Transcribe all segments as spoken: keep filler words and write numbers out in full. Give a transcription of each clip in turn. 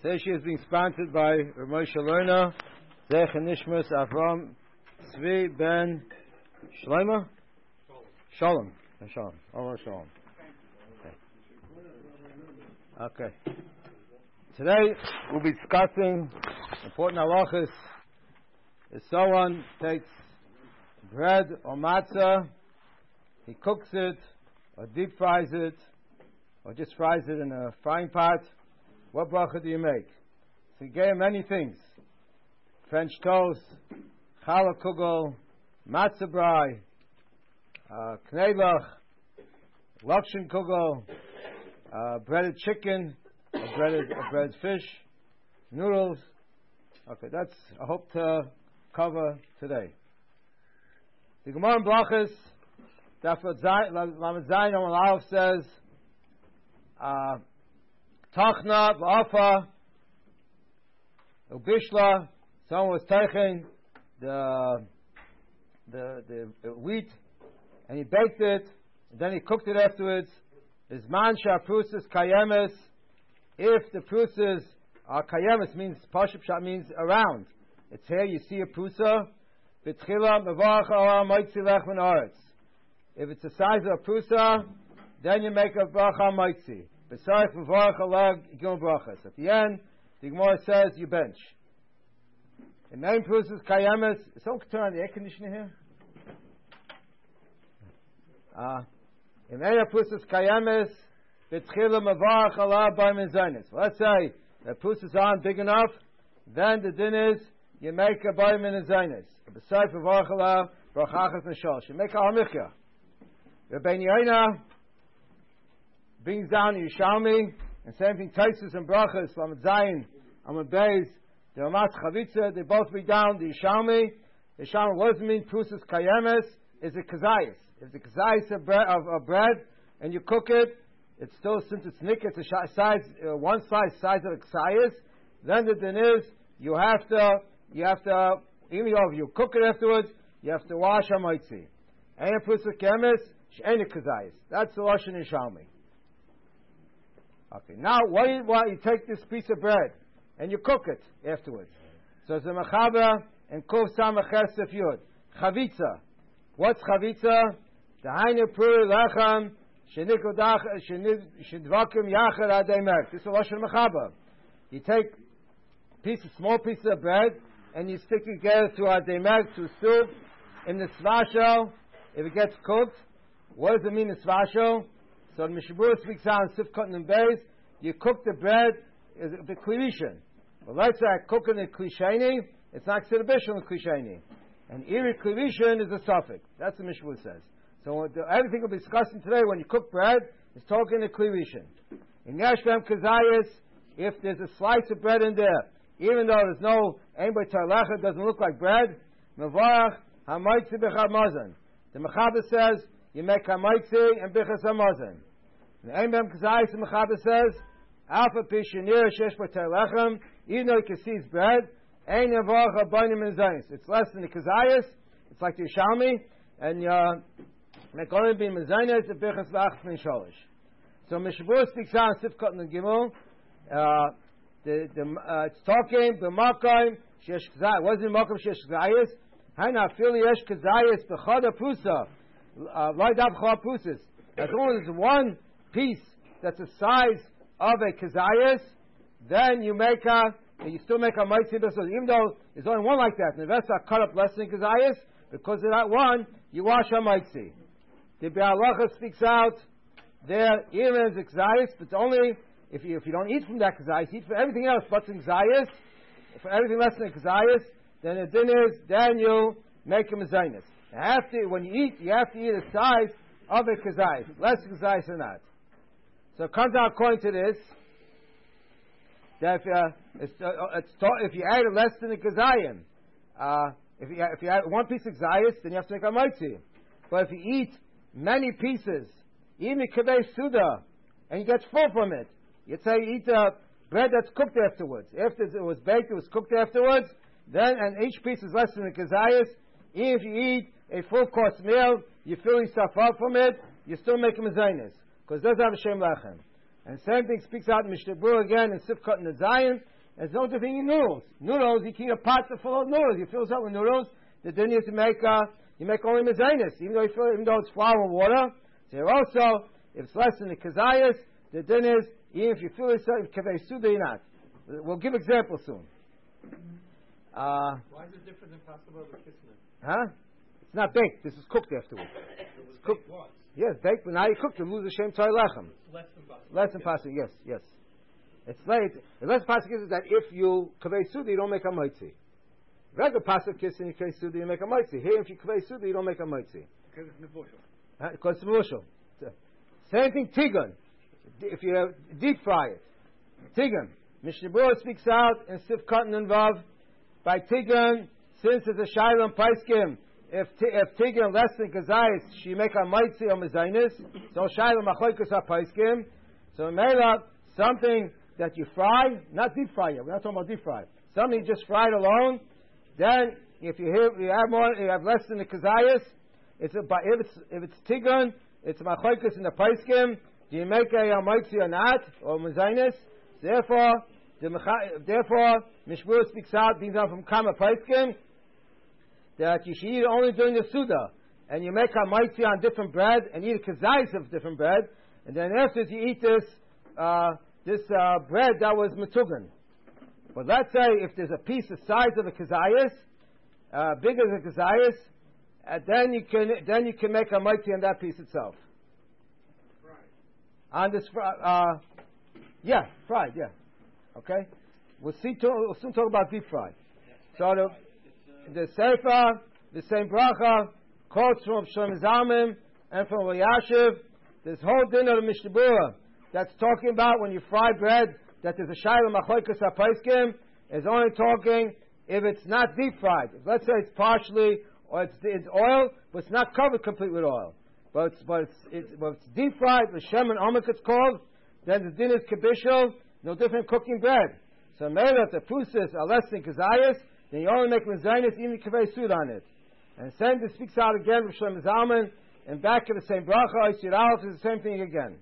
Today she is being sponsored by Moshe Lerner, Zech and Nishmas Avram Tzvi Ben Shlomo Shalom. Shalom. Oh, Shalom. Okay. Okay. Today we'll be discussing important halachas. If someone takes bread or matzah, he cooks it or deep fries it or just fries it in a frying pot, what bracha do you make? So you gave many things. French toast, challah kugel, matzah brai, uh, knedlach, lakshin kugel, uh, breaded chicken, or breaded, or breaded fish, noodles. Okay, that's, I hope to cover today. The Gemara in Brachas, Daf Lamed Zayin Amud Aleph says, uh, Tachna v'afa ubishla. Someone was taking the, the the wheat and he baked it and then he cooked it afterwards. Is mansha prusas kayemes. If the prusas are kayemes, means pashup shot means around. It's here. You see a prusa. B'tchila mevarach ala moitzi lech min aretz. If it's the size of a prusa, then you make a bracha moitzi. Besides mevarach ala gimel brachas. At the end, the Gemara says you bench. The main prusas kayemes. Someone can turn on the air conditioner here. Uh, in main prusas kayemes, b'tchila mevarach ala b'ayim zaynis. Let's say the prusas aren't big enough, then the din is you make a b'ayim in zaynis. Besides mevarach ala brachachas neshal. You make a hamichya. Rabbeinu Yoina brings down Yerushalmi, and same thing Taisus and Brachas, Lamed Zayin, Amud Beis, the Ramat Chavitza, they both bring down the Yerushalmi. The Yerushalmi, what does it mean? Prusas kayemes is a kazayis. If the kazayis of bread, of, of bread, and you cook it, it's still, since it's nick, it's a size, uh, one size size of a kazayis. Then the din is you have to, you have to, even if you cook it afterwards, you have to wash a moitzi. And a prusas kayemes, she'enik kazayis. That's the lashon Yerushalmi. Okay, now what you, what you take this piece of bread and you cook it afterwards. So it's a mechaber and kuf samach chesef yud. Chavitza. What's chavitza? The hainu puri lechem shenikudach shedvakim yachar adeimek. This is a lashon mechaber. You take piece, small pieces of bread and you stick it together to adeimek, to soup in the svashel. If it gets cooked, what does it mean in svashel? So the Mishabur speaks out in Sifkot and Beis, you cook the bread, the klishen. But let's say I cook it in klisheni, it's not considered bishul in klisheni. And iri klishen is a suffix. That's what the Mishabur says. So the, everything we'll be discussing today, when you cook bread, is talking in klishen. In Yashbem Kazayas, if there's a slice of bread in there, even though there's no, anybody tarlecha, doesn't look like bread, mevarach hamaitzi b'chad mazan. The Mechaber says, you make hamaitzi and bichas hamazon. The Einbem Kazayis and Mechaber says, Alpha Pishanir Shesh Bater Lechem, even though you can see it's bread, Ein Yavacha Bainim and Zayis. It's less than the Kazayis, it's like the Yerushalmi, and you make only be Mezaynis and bichas lach min sholish. So Mishabur speaks out in Sifkot and Gimel, uh, the, the, uh, it's talking, the Makayim, Shesh Kazayis, what is the Makayim Shesh Kazayis? Haina Fili Yesh Kazayis Bechada Prusa. Light up chalapusis. As long as there's one piece that's the size of a kazayas, then you make a, you still make a mitzvah. Even though there's only one like that, and the rest are cut up less than kazayas, because of that one, you wash a mitzvah. The Be'alacha speaks out there, even as a kazayas, but it's only if you if you don't eat from that kazayas, you eat for everything else but from kazayas, for everything less than kazayas, then the din is, then you make a mezainis. You have to, when you eat, you have to eat the size of a kazayis, less kazayis than that. So it comes out according to this, that if, uh, it's, uh, it's ta- if you add less than a kazayim, uh, if you if you add one piece of kazayis, then you have to make a mitzi. But if you eat many pieces, even a kaveh suda, and you get full from it, you'd say you eat uh, bread that's cooked afterwards. After it was baked, it was cooked afterwards, then, and each piece is less than a kazayis, even if you eat a full course meal, you fill yourself up from it, you still make a mezainis, because it doesn't have a shem lechem. And same thing speaks out in Mishnah Berurah again in Sifkot and Zayin. There's no different in noodles. Noodles, you keep a pot full of noodles. You fill it up with noodles. The din is to make, uh, you make only mezainis, even though you fill, even though it's flour and water. So here also, if it's less than the kazayas, the din is, even if you fill it up, kaveh suda, you're not. We'll give examples soon. Uh, Why is it different than Passover with kismet? Huh? It's not baked. This is cooked afterwards. It was cooked. baked once. Yes, baked, but now you cook to lose the shem toy lechem. Less than Passover. Less than Passover, yes, yes. It's late. The less Passover is that if you kaveh suda, you don't make a mitzi. Regular Passover kiss and you kaveh suda, you make a mitzi. Here, if you kaveh suda, you don't make a mitzi. Because it's nevushal. Huh? Because it's nevushal. Same thing, tigun. If you uh, deep fry it. Tigun. Mishnah Berurah speaks out in Sif Cotton and Vav by tigun, since it's a shayla and paiskim, if t- if tigun less than kazayis, she make a mitzi or mezainis, so shayla machoikus are paiskim. So mela, something that you fry, not deep fry yet, we're not talking about deep fry, something you just fried alone, then if you have, you have more, you have less than the kazayis, it's a, if it's, if it's tigun, it's machoikus in the paiskim, do you make a, a mitzi or not, or mezainis? Therefore, the, therefore, Mishmur speaks out, being done from Kama Paiskim, that you should eat only during the Suda, and you make a mitzi on different bread, and eat a kazayis of different bread, and then after you eat this, uh, this uh, bread that was metugan. But let's say if there's a piece the size of a kazayis, uh, bigger than a kazayis, uh, then you can then you can make a mitzi on that piece itself. Fried. On this, uh, yeah, fried, yeah. Okay, we'll see. To, we'll soon talk about deep fry. So the the sefer, the same bracha, quotes from Shlomo Zalman and from Yashiv. This whole dinner of Mishnah Berurah that's talking about when you fry bread that there's a shayla machoikus hapaiskim is only talking if it's not deep fried. If, let's say it's partially or it's, it's oil, but it's not covered completely with oil. But it's but it's, it's, but it's deep fried. The shem and omek it's called. Then the din is kibishul. No different cooking bread. So maybe if the fusis are less than kazayas, then you only make mezainis even kaveh sud on it. And same this speaks out again from Shlomo Zalman, and back to the same bracha, Yisir Aleph is the same thing again.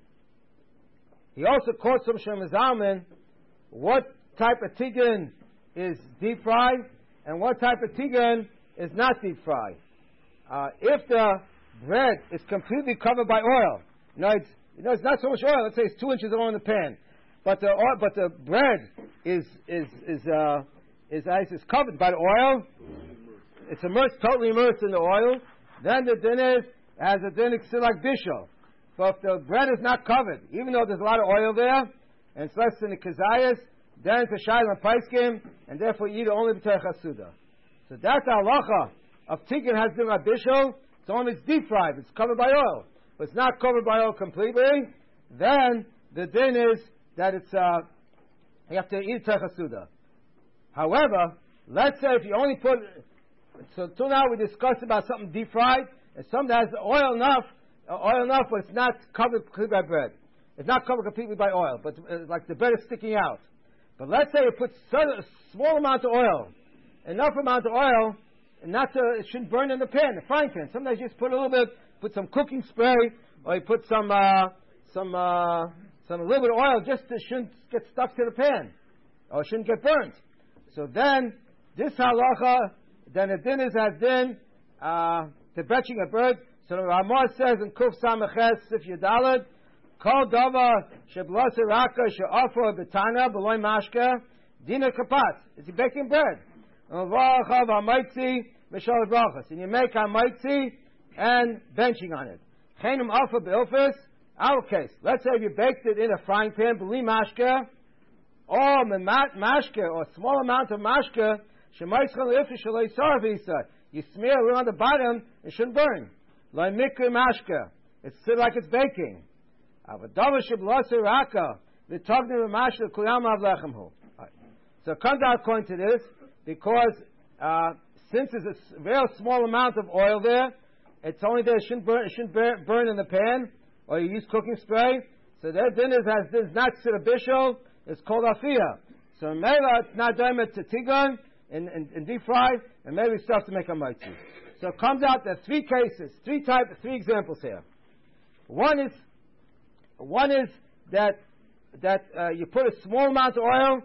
He also quotes from Shlomo Zalman what type of tigun is deep fried and what type of tigun is not deep fried. Uh, if the bread is completely covered by oil, you know, it's, you know, it's not so much oil. Let's say it's two inches of oil in the pan. But the oil, but the bread is is is uh, is ice is covered by the oil. It's immersed, totally immersed in the oil. Then the din is as a din like bishul. So if the bread is not covered, even though there's a lot of oil there, and it's less than the kazayas, then it's a shayla and paiskim, and therefore you eat it only b'terech hasuda. So that's the halacha of tikkun has din like bishul. It's only it's deep fried. It's covered by oil, but it's not covered by oil completely. Then the din is that it's, uh, you have to eat techasuda. However, let's say if you only put, so till now we discussed about something deep fried, and something that has oil enough, uh, oil enough, but it's not covered completely by bread. It's not covered completely by oil, but uh, like the bread is sticking out. But let's say you put a small amount of oil, enough amount of oil, and not to, it shouldn't burn in the pan, the frying pan. Sometimes you just put a little bit, put some cooking spray, or you put some, uh, some, uh, some a little bit of oil just to shouldn't get stuck to the pan, or shouldn't get burnt. So then, this halacha, then the din is as din, uh, the betching a bird. So the Ramah says in Kuf Samaches Sif Yudalad, Kol Dava Sheblasa Raka She'afo Betana Beloy Mashka Dina Kapat. It's baking bread. And you make a mitzi and benching on it. Chenim Alpha Be'ilfis. Our case, let's say if you baked it in a frying pan, b'li mashka, or mashka, or a small amount of mashka, you smear it on the bottom, it shouldn't burn. Like mikri mashka, it's still like it's baking. So it comes out according to this, because uh, since there's a very small amount of oil there, it's only there, it shouldn't burn, it shouldn't burn in the pan, or you use cooking spray, so that din is as this not sira bishul, it's called afia. So mela it's not diamond to tigun and, and, and deep fry, and maybe stuff to make a mitzi. So it comes out that three cases, three type, three examples here. One is one is that that uh, you put a small amount of oil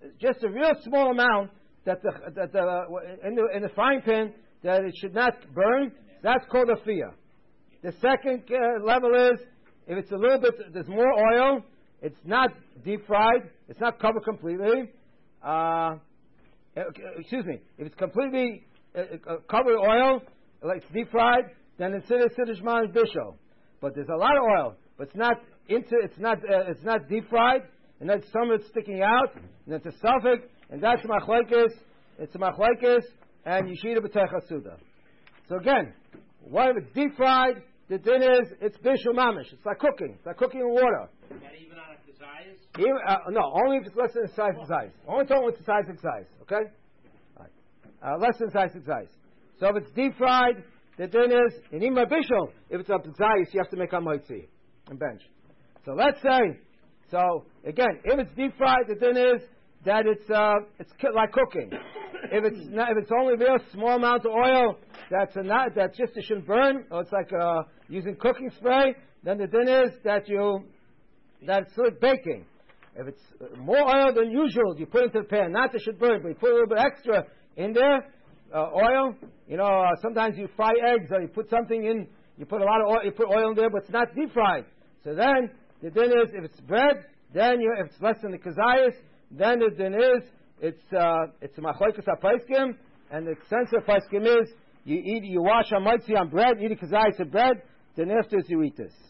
just a real small amount that the, that the, uh, in the in the frying pan that it should not burn. That's called a fiyah. The second uh, level is if it's a little bit, there's more oil. It's not deep fried. It's not covered completely. Uh, excuse me. If it's completely uh, uh, covered oil, like it's deep fried, then it's siddush man bishul. But there's a lot of oil, but it's not into. It's not. Uh, it's not deep fried, and then some of it's sticking out, and it's a suffix, and that's machlekes. It's a machlekes, and yishida b'teicha suda. So again, what if it's deep fried? The din is it's bishul mamish. It's like cooking. It's like cooking in water. Is that even on a kazayas? Even, uh, no, only if it's less than the size of size. Only talking with the size of size. Okay, all right. uh, less than the size of size. So if it's deep fried, the din is in ima bishul. If it's up to size, you have to make a moitzi and bench. So let's say, so again, if it's deep fried, the din is that it's uh, it's like cooking. If it's not, if it's only a real small amount of oil, that's a not that's just it shouldn't burn, or it's like uh, using cooking spray. Then the din is that you that it's like baking. If it's more oil than usual, you put it into the pan. Not that it should burn, but you put a little bit extra in there, uh, oil. You know, uh, sometimes you fry eggs, or you put something in. You put a lot of oil. You put oil in there, but it's not deep fried. So then the din is if it's bread, then you if it's less than the kazayas, then the din is it's uh, it's a machlokes hapaiskim, and the sense of paiskim is you eat you wash a mitzi on bread, eat a kazayas of bread, then afterwards you eat this.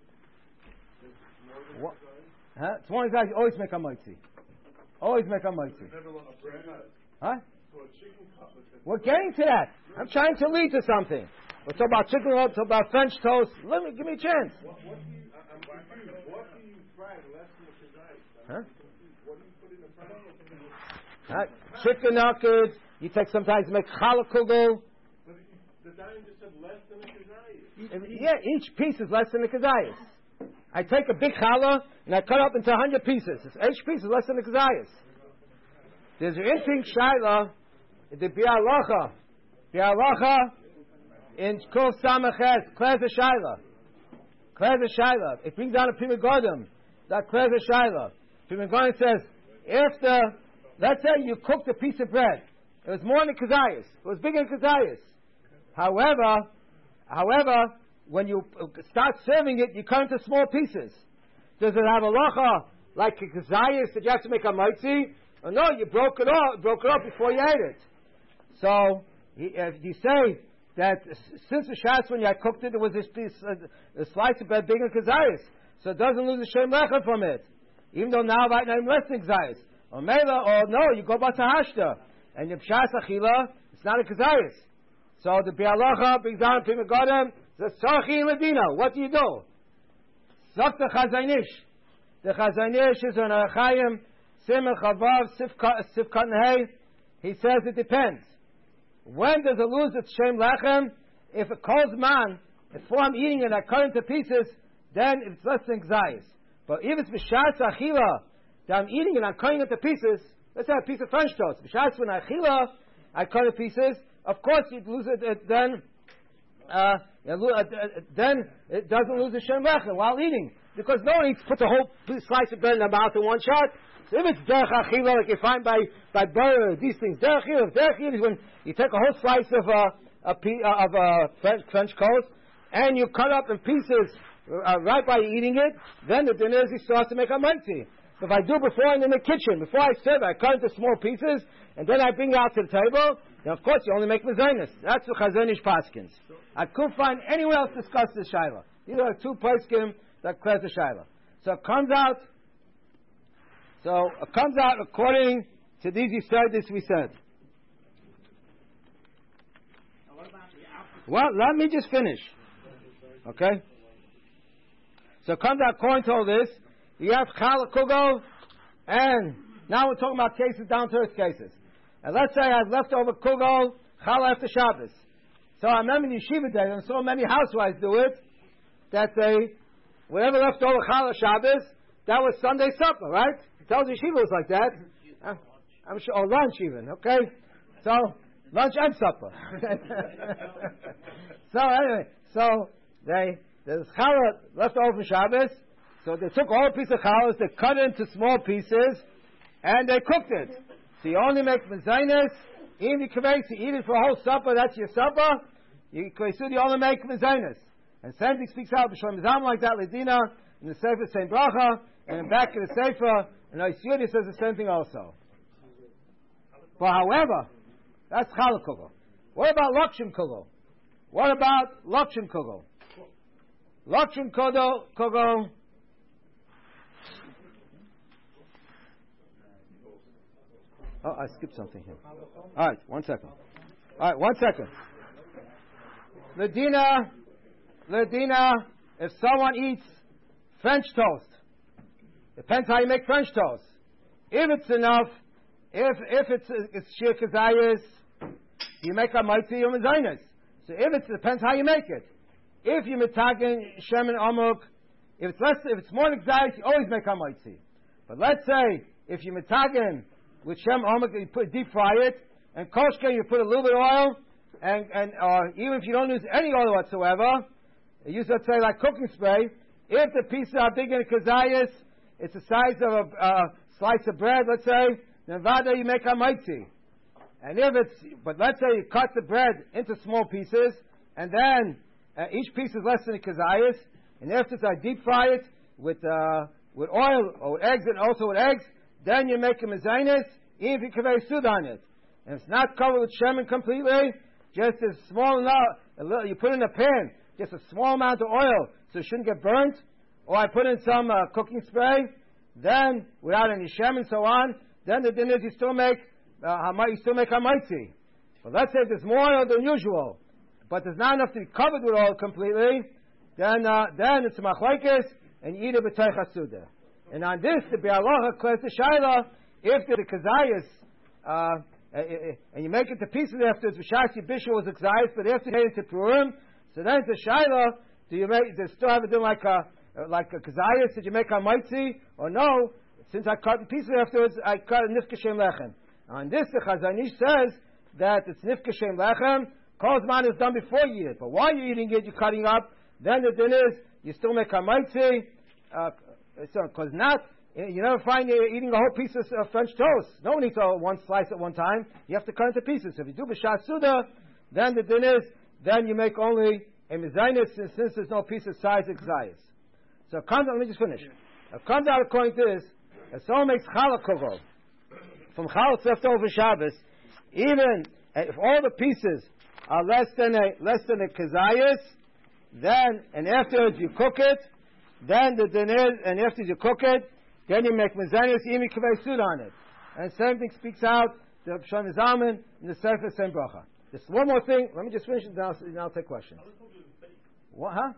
What? Huh? It's one guy you always make a mitzi. Always make a mitzi. Huh? We're getting to that. I'm trying to lead to something. We're talking about chicken roll, talking about French toast. Let me give me a chance. What, what do you, I'm confused. What do you fry less than the kazayas? Huh? What do you put in the fry? Huh? Chicken nuggets. You take sometimes make challah kugel. But the Dayan just said less than the kazayas. Yeah, each piece is less than the kazayas. I take a big challah and I cut up into a hundred pieces. Each piece is less than the kazayas. There's an interesting shaila, the bi'alacha. Bi'alacha in Kol Samachet, Klez Shaila. Klez Shaila. It brings down a Pri Megadim. That Klez Shaila. Pri Megadim says, after, let's say you cooked a piece of bread. It was more than kazayas. It was bigger than kazayas. However, however, when you start serving it, you cut into small pieces. Does it have a lacha like a kazayas that you have to make a mitzi? Or no, you broke it off, broke it up before you ate it. So, if you say that since the Shas when I cooked it, there was this piece, uh, a slice of bread bigger than kazayas, so it doesn't lose the shem lecha from it. Even though now right now I'm less than kazayas. Or mela, or no, you go by tahashta, and the Shas achila, it's not a kazayas. So the bi'alacha brings down Pri Megadim, the Sarchi Medina. What do you do? Zok the Chazanish. The Chazanish is an Arachayim, Simach Chavav, Sifkat Nehei. He says it depends. When does it lose its Shem Lechem? If it calls man, before I'm eating it, I cut into pieces, then it's less than Gzayis. But if it's B'Shas Achila, that I'm eating it, I'm cutting into pieces, let's say a piece of French toast. B'Shas when Achila, I cut into pieces, of course you'd lose it, it then, uh, then it doesn't lose the Shem Lechem while eating. Because no one eats, puts a whole slice of bread in their mouth in one shot. So if it's derech achila, like you find by by butter, these things, derech achila, derech achila is when you take a whole slice of uh, a pe- uh, of uh, French, French toast and you cut up in pieces uh, right by eating it. Then the dinner is he starts to make a mitzi. If I do before and in the kitchen, before I serve, I cut into small pieces and then I bring it out to the table. Then of course you only make mezainis. That's the Chazanish paskins. I couldn't find anywhere else discuss this shaila. These are two paskim that clears the shaila. So it comes out. So it comes out according to these Yisraelis we said. Well, let me just finish. Okay? So it comes out according to all this. You have challah kugel, and now we're talking about cases, down to earth cases. And let's say I have leftover kugel, challah after Shabbos. So I remember in yeshiva days, and so many housewives do it, that they, whatever leftover challah Shabbos, that was Sunday supper, right? It tells yeshiva was like that. Uh, I'm sure, or lunch even, okay? So, lunch and supper. So anyway, so they, there's challah left over from Shabbos, so they took all a piece of challah, they cut it into small pieces, and they cooked it. So you only make mezainis. Even if you eat it for a whole supper, that's your supper. You, you only make mezainis. And same thing speaks out b'shalom mizam like that. Ledina in the Sefer same bracha, and in back of the Sefer, and Oisiyudi says the same thing also. But however, that's challah kugel. What about lakshin kugel? What about lakshin kugel? Lakshin kugel, kugel. Oh, I skipped something here. All right, one second. All right, one second. Ledina, Ledina, if someone eats French toast, depends how you make French toast. If it's enough, if if it's it's shir kazayas, you make a mighty or mezainis. So if it depends how you make it. If you mitagen shem and amuk, if it's less, if it's more than kazayas, you always make a mighty. But let's say if you mitagen with shem amuk, you put deep fry it, and koshka you put a little bit of oil, and and or even if you don't use any oil whatsoever, you use let's say like cooking spray. If the pieces are big in kazayas, it's the size of a uh, slice of bread, let's say, then vada you make a mighty. And if it's, but let's say you cut the bread into small pieces, and then uh, each piece is less than a kazayas, and after I deep fry it with uh, with oil or with eggs, and also with eggs, then you make a mezainis, even if you kaveh sud on it. And it's not covered with shemen completely, just a small enough, a little, you put in a pan, just a small amount of oil, so it shouldn't get burnt, or I put in some uh, cooking spray, then without any shem and so on, then the din is you still make uh, you still make hamaitzi. But let's say there's more oil than usual, but there's not enough to be covered with oil completely, then uh, then it's machlekes and you eat it b'toich hasuda. And on this, the Be'aloha class the shaila, if the kazayas, uh, and you make it to pieces afterwards, v'shas yibisha was a kazayas, but after you get into purim, so then it's a shaila, do you make, do you still have it done like a like a kazayas? Did you make a maitzi? Or no? Since I cut in pieces afterwards, I cut a nifka shem lechem. On this, the Chazon Ish says that it's nifka shem lechem. Kol zman is done before you eat it. But while you're eating it, you're cutting up. Then the din is you still make a maitzi. Uh, because not, you never find you eating a whole piece of uh, French toast. No one eats all one slice at one time. You have to cut into pieces. So if you do b'shas suda, then the din is then you make only a mezainis, since there's no piece of size of kazayas. So it comes out, let me just finish. It comes out according to this, if someone makes challah kugel from challah left over Shabbos, even if all the pieces are less than a less than a kazayas, then and afterwards you cook it, then the din is, and after you cook it, then you make mezainis imi kaveh sud on it. And the same thing speaks out the Shon Zalman in the Sefer Shem Bracha. Just one more thing. Let me just finish it, then I'll, then I'll take questions. What? Huh?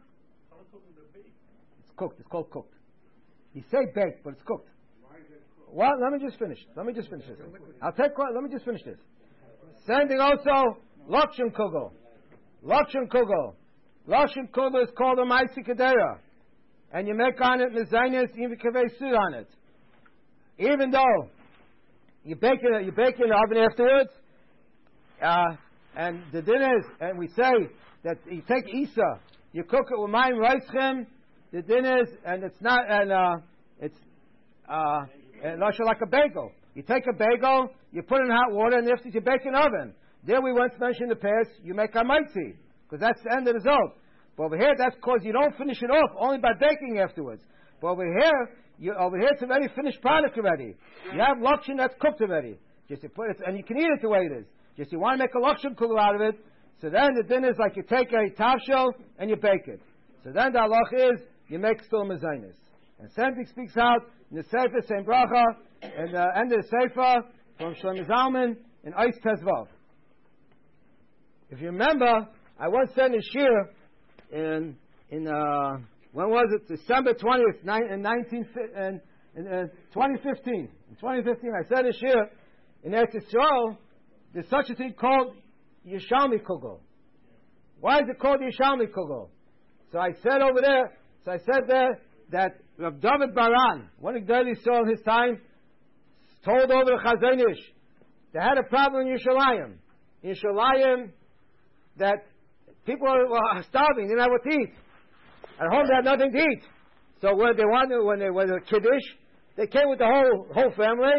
It's cooked. It's called cooked. You say baked, but it's cooked. Well, let me just finish. Let me just finish this. I'll take. Let me just finish this. Same thing also. Lakshin kugel. Lakshin kugel. Lakshin kugel is called a ma'isi kedera, and you make on it mezainis even kaveh sud on it. Even though you bake it, you bake it in the oven afterwards. Uh, and the din is, and we say that you take isa, you cook it with mayim reischem. The din is, and it's not, and uh, it's uh, like a bagel. You take a bagel, you put it in hot water, and after you bake in the oven. There we once mentioned in the past, you make a maitzi, because that's the end of the result. But over here, that's because you don't finish it off only by baking afterwards. But over here, you, over here it's already finished product already. You have lakshin that's cooked already. Just you put it, and you can eat it the way it is. Just you want to make a lakshin kugel out of it. So then the din is like you take a tavshel and you bake it. So then the halach is you make still mezainis. And same thing speaks out in the Sefer same bracha and the end of the Sefer from Shlomo Zalman in Eis Tezvav. If you remember, I once said in Shir in in uh, when was it? December twentieth, in nineteen in, in uh, twenty fifteen. In twenty fifteen, I said in Shir in Eretz Yisrael, there's such a thing called Yishalmi Kugel. Why is it called Yishalmi Kugel? So I said over there, so I said there that Rav David Baran, one of the Gedolei Yisrael in his time, told over the Chazon Ish, they had a problem in Yerushalayim. In Yerushalayim, that people were starving, they didn't have what to eat. At home they had nothing to eat. So when they wanted, when they were Kiddush, they came with the whole whole family,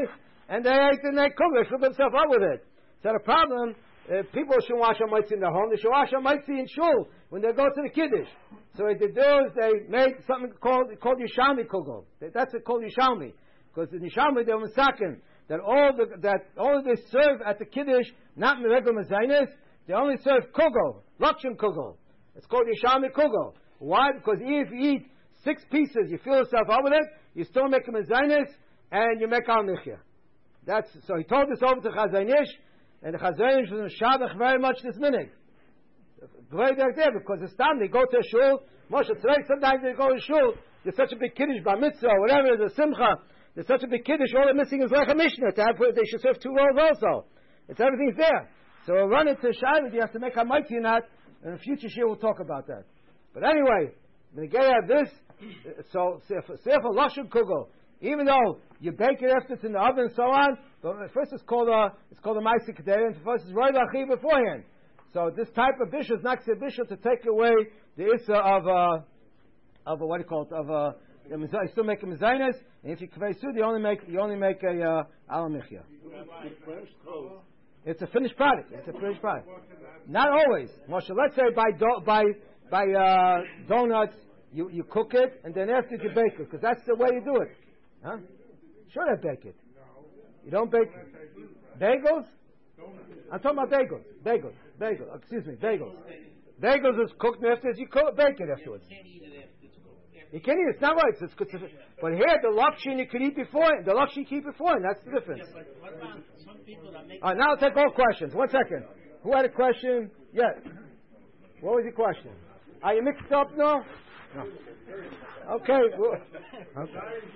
and they ate and they cooked. They filled themselves up with it. So the problem, uh, people should wash a mitzi in their home. They should wash a mitzi in shul when they go to the kiddush. So what they do is they make something called called Yishalmi kugel. That's it called Yishalmi, because in Yishalmi they were misaken that all the that all they serve at the kiddush, not in the regular mezainis, they only serve kugel, lakshan kugel. It's called Yishalmi kugel. Why? Because if you eat six pieces, you fill yourself up with it, you still make a mezainis, and you make al michya. That's so. He told this over to Chazon Ish, and the Chazon Ish was shabach very much this minute. Great there because it's time they go to a shul. Moshe today sometimes they go to shul. There's such a big kiddush bar mitzvah or whatever. There's a simcha. There's such a big kiddush. All they're missing is like a mishnah. To have, they should serve two rolls also. It's everything's there. So we'll run into Shiloh. You have to make a mighty or not. In a future year we'll talk about that. But anyway, when you get at this, so sefer lashon kugel. Even though you bake it after it's in the oven and so on, but first it's called a it's called a ma'aseh kedera, and first it's roy lachi beforehand. So this type of bishul is not a bishul to take away the issa of uh, of a, what do you call it, of a, you still make a mezainis, and if you kvei sud, you only make you only make a uh, al michya. It's a finished product. It's a finished product. Not always, Moshe. Let's say by do, by by uh, donuts, you, you cook it, and then after you bake it, because that's the way you do it. Huh? Sure, I bake it. You don't bake bagels. I'm talking about bagels. Bagels. Bagels. Excuse me. Bagels. Bagels is cooked after you cook, bake it afterwards. You can't eat it. It's not right. It's, it's, it's, but here, the lakshin you could eat before. The lakshin you keep before. And that's the difference. Yeah, but what about some people that make... All right, now I'll take all questions. One second. Who had a question? Yes. What was your question? Are you mixed up now? No. Okay. Well, okay.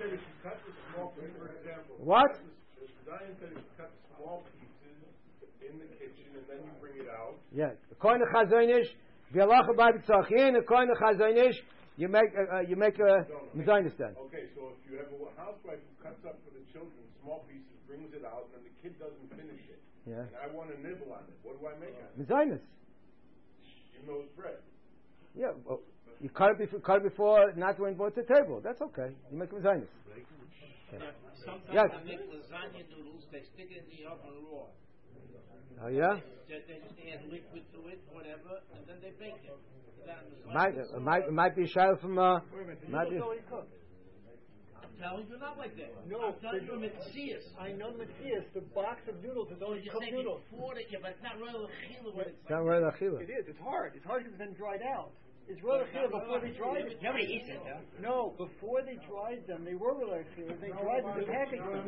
What? Zion said you cut small pieces in the kitchen and then you bring it out. Yeah. According to Chazon Ish, v'yalacha b'tzachin. According to Chazon Ish, you make uh, you make a mezainis then. Okay, so if you have a housewife who cuts up for the children small pieces, brings it out, and then the kid doesn't finish it, yeah. and I want to nibble on it, what do I make on it? Mezainis. Even though it's bread. Yeah. Well, you cut it before, cut it before, not when you brought to the table. That's okay. You make mezainis. Yeah. Sometimes Yes. I make lasagna noodles, they stick it in the oven raw. Oh yeah. They, they just add liquid to it, whatever, and then they bake it. That Might it might it might be a child from uh. Might be. I'm telling you, not like that. No, I'm telling you, Matthias. I know Matthias. The box of noodles is only You cup say noodles. before they, yeah, but it's not really chila when it's. It's not really achila. It is. It's hard. It's hard because it's then dried out. It's royal chila before they dried it. Nobody eats it, huh? No, before they dried them, they were royal chila. They dried them to package them.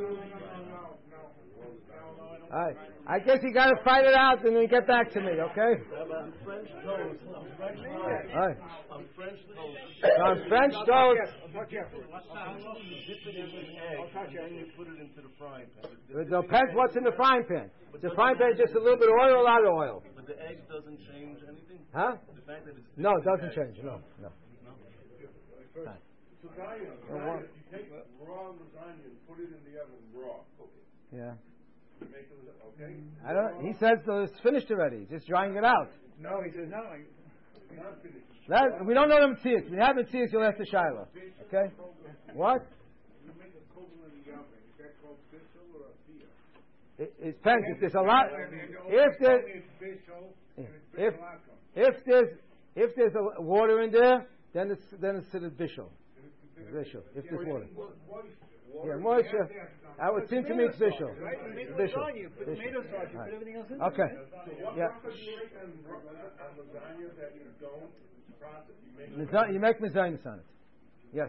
All right. I guess you got to fight it out and then get back to me, okay? On French toast. On French toast. All right. On French toast. On French toast. I'll talk carefully. You dip it in an egg, and then you put it into the frying pan. It depends what's in the frying pan. The frying pan is just a little bit of oil, a lot of oil. But the egg doesn't change anything? Huh? The fact that it's No, it doesn't change. No, no. Right. So Zion, Zion, if you take raw lasagna and put it in the oven raw, cook it. Yeah. You make it, okay? I don't. He says so it's finished already. He's just drying it out. No, he says no. Not finished. That, we don't know the Matthias. We have Matthias. You'll ask the Shiloh. Okay. What? You make a kugel in the oven. Is that called bishul or a fia? It, it depends. If there's a lot. If there. It's bishul and it's If bishul. if there's if there's a water in there, then it's then it's considered bishul. Bishul. If there's water. Yeah, moisture. I would seem to me it's bishul. Right? You make Bishul. lasagna. You put tomato sauce. You put everything else in. Okay. Yeah. On lasagna that you don't process, you make Meza- You make mezainis on it. Yes.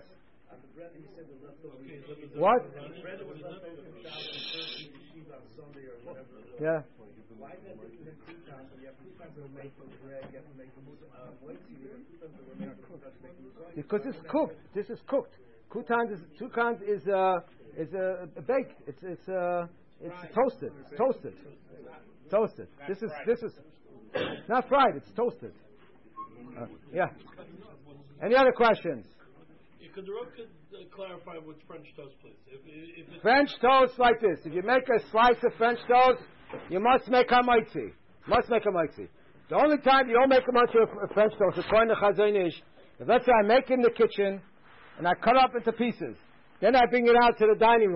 What? Yeah. Because it's cooked. This is cooked. Kutan is tukant is uh, is uh, baked. It's it's uh, it's toasted. It's toasted. Toasted. This is this is not fried. It's toasted. Uh, yeah. Any other questions? Yeah, could the Rav could uh, clarify what's French toast, please? If, if it's French toast like this. If you make a slice of French toast, you must make a mitzi. Must make a mitzi. The only time you don't make a mitzi of French toast, according to Chazon Ish, if let's say I make it in the kitchen and I cut up into pieces, then I bring it out to the dining room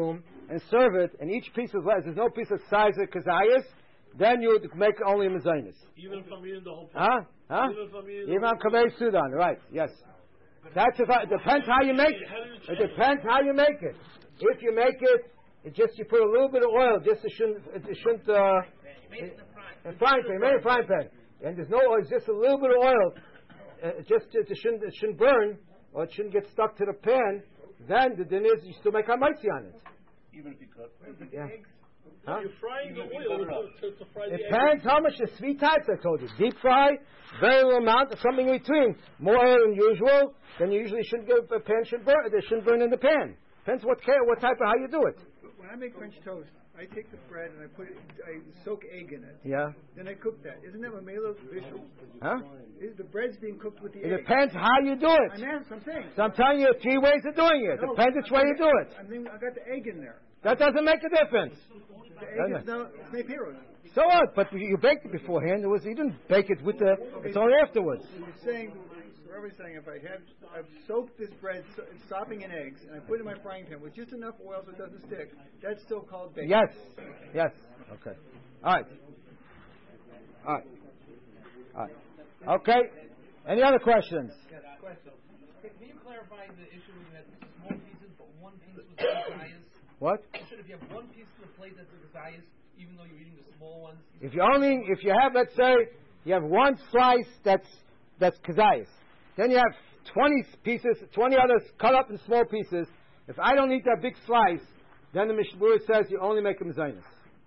and serve it, and each piece is less, there's no piece of size of kazayas, then you would make only mezainis. Even if I'm eating the whole Huh? Huh? Even if I'm eating Even on kaveh sudan, right? Yes. That's if I, it depends how you make it. It depends how you make it. If you make it, it just you put a little bit of oil, just it shouldn't, it shouldn't. Uh, a frying pan, made a frying pan, and there's no oil, it's just a little bit of oil. Uh, it just it, it shouldn't it shouldn't burn, or it shouldn't get stuck to the pan. Then the din is you still make hamaitzi on it. Even if you cut. Yeah. Huh? You're frying the oil to, to, to fry the It egg. depends how much the sweet types I told you. Deep fry, very little amount, or something in between. More oil than usual, then you usually shouldn't get the pan should burn. They shouldn't burn in the pan. Depends what care, what type of how you do it. When I make French toast, I take the bread and I put it, I soak egg in it. Yeah. Then I cook that. Isn't that Mamelo visual? Huh? Is the bread's being cooked with the It egg? depends how you do it. I'm asking, I'm saying. So I'm telling you three ways of doing it. No, Depends which way you do it. I mean, I got the egg in there. That doesn't make a difference. The egg is now it's made heroes. So what? But you baked it beforehand. It was you didn't bake it with the. It's only afterwards. You're saying, Rabbi's saying, if I have, I've soaked this bread, so, it's sopping in eggs, and I put it in my frying pan with just enough oil so it doesn't stick. That's still called baking. Yes. Yes. Okay. All right. All right. All right. Okay. Any other questions? Question. Can you clarify the issue when you had small pieces, but one piece was the kazayas? What? Should if you have one piece of the plate that's the kazayas, even though you're eating the small ones? If you only, if you have, let's say, you have one slice that's that's kazayas, then you have twenty pieces, twenty others cut up in small pieces. If I don't eat that big slice, then the Mishnah Berurah says you only make a mezainis.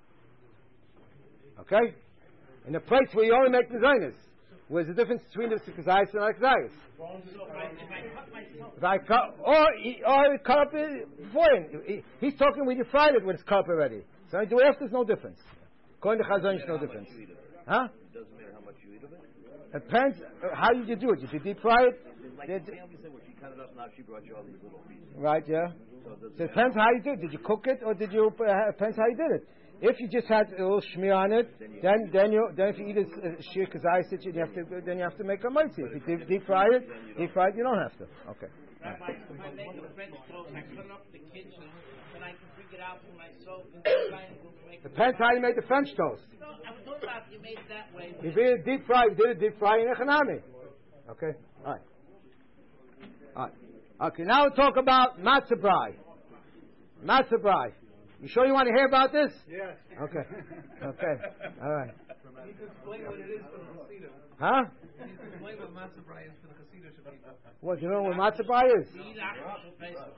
Okay? In the place where you only make mezainis, where's the difference between the kazayas and the kazayas? So if I, if I cut myself, If I cut, or or cut up beforehand, he, he's talking when you fried it when it's cut up already. So I do after, there's no difference. According to Chazon, there's no difference. Huh? It doesn't matter how much you eat of it. Depends. uh, How did you do it? Did you deep fry it? Like Did- the family said, where she cut it up, now she brought you all these little pieces. Right, yeah. So it doesn't So it depends how you do it. Did you cook it or did you? Uh, depends how you did it. If you just had a little shmear on it, then then you then if you eat a uh, shir kazai situation, you have to then you have to make a mitzi. If you deep, deep fry it, deep fry it, you don't have to. Okay. Rabbi, if I make a French toast, I cut it up in the kitchen, and I can bring it out for myself and try and make it. Depends how you made the French toast. No, I was talking about you made it that way. If you did it deep fry, you did it deep fry in echanami. Okay. All right. All right. Okay. Now we'll talk about matzah brai. Matzah brai. You sure you want to hear about this? Yes. Okay. Okay. All right. You need to explain what it is for the Hasidim. Huh? You need to explain what matzah brai is for the Hasidic people. What, you know what matzah brai is? We eat after Pesach.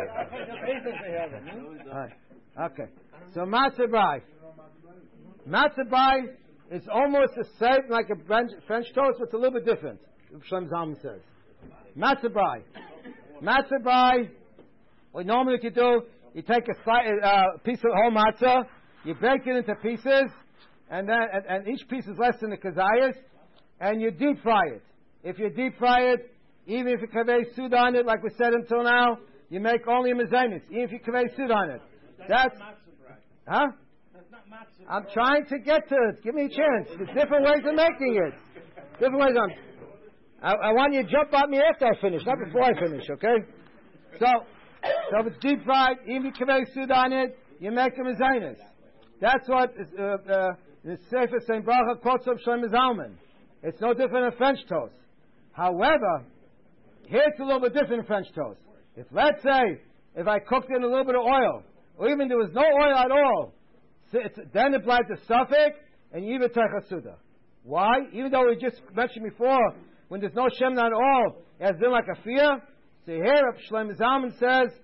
All right. Okay. So matzah brai. Matzah brai is almost the same like a French, French toast, but it's a little bit different. Shlem Zalman says. Matzah brai. Matzah brai. What normally what you do, you take a sli- uh, piece of whole matzah, you break it into pieces, and then and, and each piece is less than the kazayas, and you deep fry it. If you deep fry it, even if you kaveh sud on it, like we said until now, you make only a mezainis. Even if you kaveh sud on it, that's huh? That's not matzah. I'm trying to get to it. Give me a chance. There's different ways of making it. Different ways. On. I, I want you to jump on me after I finish, not before I finish. Okay? So, so if it's deep fried, even if you kaveh sud on it, you make them mezainis. That's what is, uh, uh, the Sefer Saint Bracha quotes of Shlomo Zalman. It's no different than French toast. However, here it's a little bit different than French toast. If let's say if I cooked it in a little bit of oil, or even there was no oil at all, so it's, then it applies to suffix and even Teichasuda. Why? Even though we just mentioned before, when there's no Shem at all, it has been like a fear. So here, Shlomo Zalman says,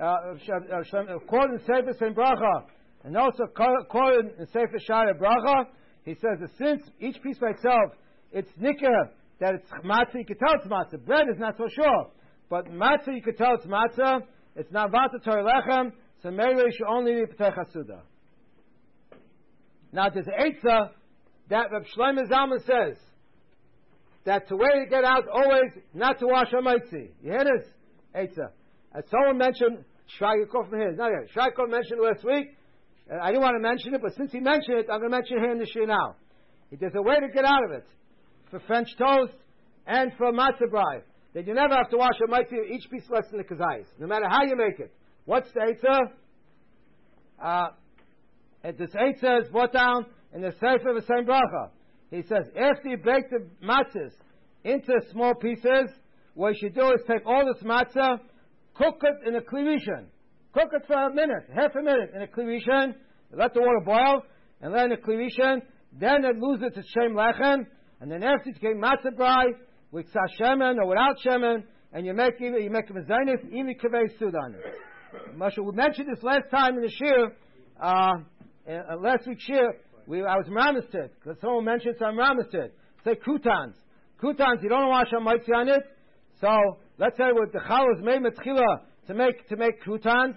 uh, quoted in Sefer Saint Bracha, and also quoted in Sefer Shara Bracha, he says that since each piece by itself, it's nikah, that it's matzah, you can tell it's matzah. Bread is not so sure. But matzah, you can tell it's matzah. It's not vata Torah lechem, so maybe you should only be P'tei Chasuda. Now there's an Eitzah that Reb Shlomo Zalman says that the way to get out always not to wash a mitzi. You hear this? Eitzah. As someone mentioned, Shraikov from here. Not yet. Shraikov mentioned last week. Uh, I didn't want to mention it, but since he mentioned it, I'm going to mention it here in the shir now. There's a way to get out of it for French toast and for matzah brai. That you never have to wash a mitzi, each piece less than the kazayis, no matter how you make it. What's the eitzah? uh, and this eight says, brought down in the Sefer of the same bracha. He says, after you break the matzahs into small pieces, what you should do is take all this matzah, cook it in a klivishan. Cook it for a minute, half a minute in a klivishan. Let the water boil, and then in a klivishan. Then it loses its shem lechem, and then after you get matzah brei with shemen or without shemen, and you make even you make a mezainis, even kavei sud on it. Masha, we mentioned this last time in the shir, uh, uh, last week's shir. We, I was mramisted because someone mentioned some mramisted. Say croutons, croutons. You don't wash a mitzi on it, so let's say with the chal is made metchila to make to make croutons.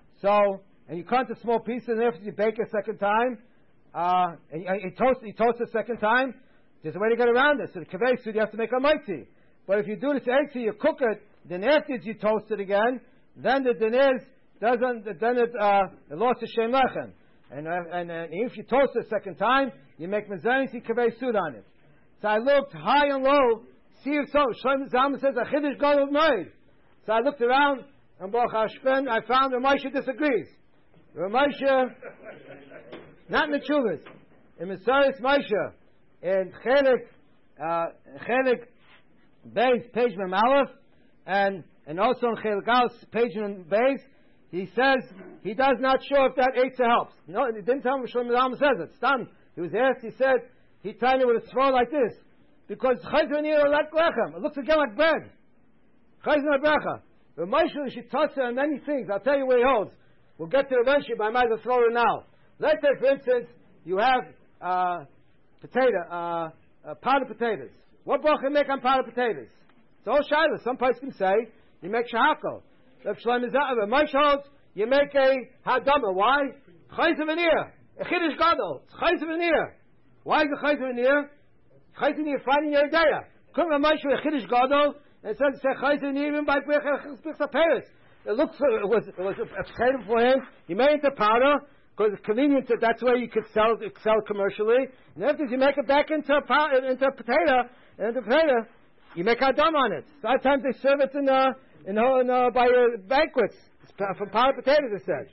So and you cut the small pieces, and after you bake a second time, uh, and you, you toast you toast a second time. There's a way to get around it. So the kaveh sud you have to make a mitzi. But if you do this egg, you cook it, then after you toast it again, then the deniz doesn't, then it, uh, it lost the shem lechem. And, uh, and, uh, if you toast it a second time, you make mezainis, you kaveh sud on it. So I looked high and low, see if so. Shlomo Zalman says, a chiddush gadol ma'od. So I looked around, and Baruch Hashpen, I found Ramosha disagrees. Ramosha, not in the Chuvas, in Mesaris Moshe, in Chelik, uh, Chelik, Beis, page Mem Aleph, and and also in Chelik Aleph, page Mem Beis, he says he does not show if that Eitzah helps. No, he didn't tell me Shlomo Zalman says it. It's done. He was asked, he said, he tied it with a sword like this, because Chayzer Nir like lechem. It looks again like bread. Chayzer Bracha. But Moshe should touch it on many things. I'll tell you where he holds. We'll get to it eventually, but I might as well throw it now. Let's say, for instance, you have uh, potato, uh, uh, powdered potatoes. What bracha you make on powdered potatoes? It's all shiloh. Some places can say you make shahako. If Shlomo Zalman, Moshe holds, you make a hadama. Why? Chayzer v'nir. A chiddush gadol. It's chayzer v'nir. Why is it chayzer v'nir? Chayzer v'nir Friday your idea. Couldn't Moshe a chiddush gadol and it says say chayzer v'nir even by brichas Paris. It looks it was it was a potato for him. He made it into powder because it's convenient. That that's where you could sell sell commercially. And after you make it back into a powder, into a potato, and the potato, you make adam on it. Sometimes they serve it in uh in, in uh, by uh, banquets. It's from powdered potatoes. It said.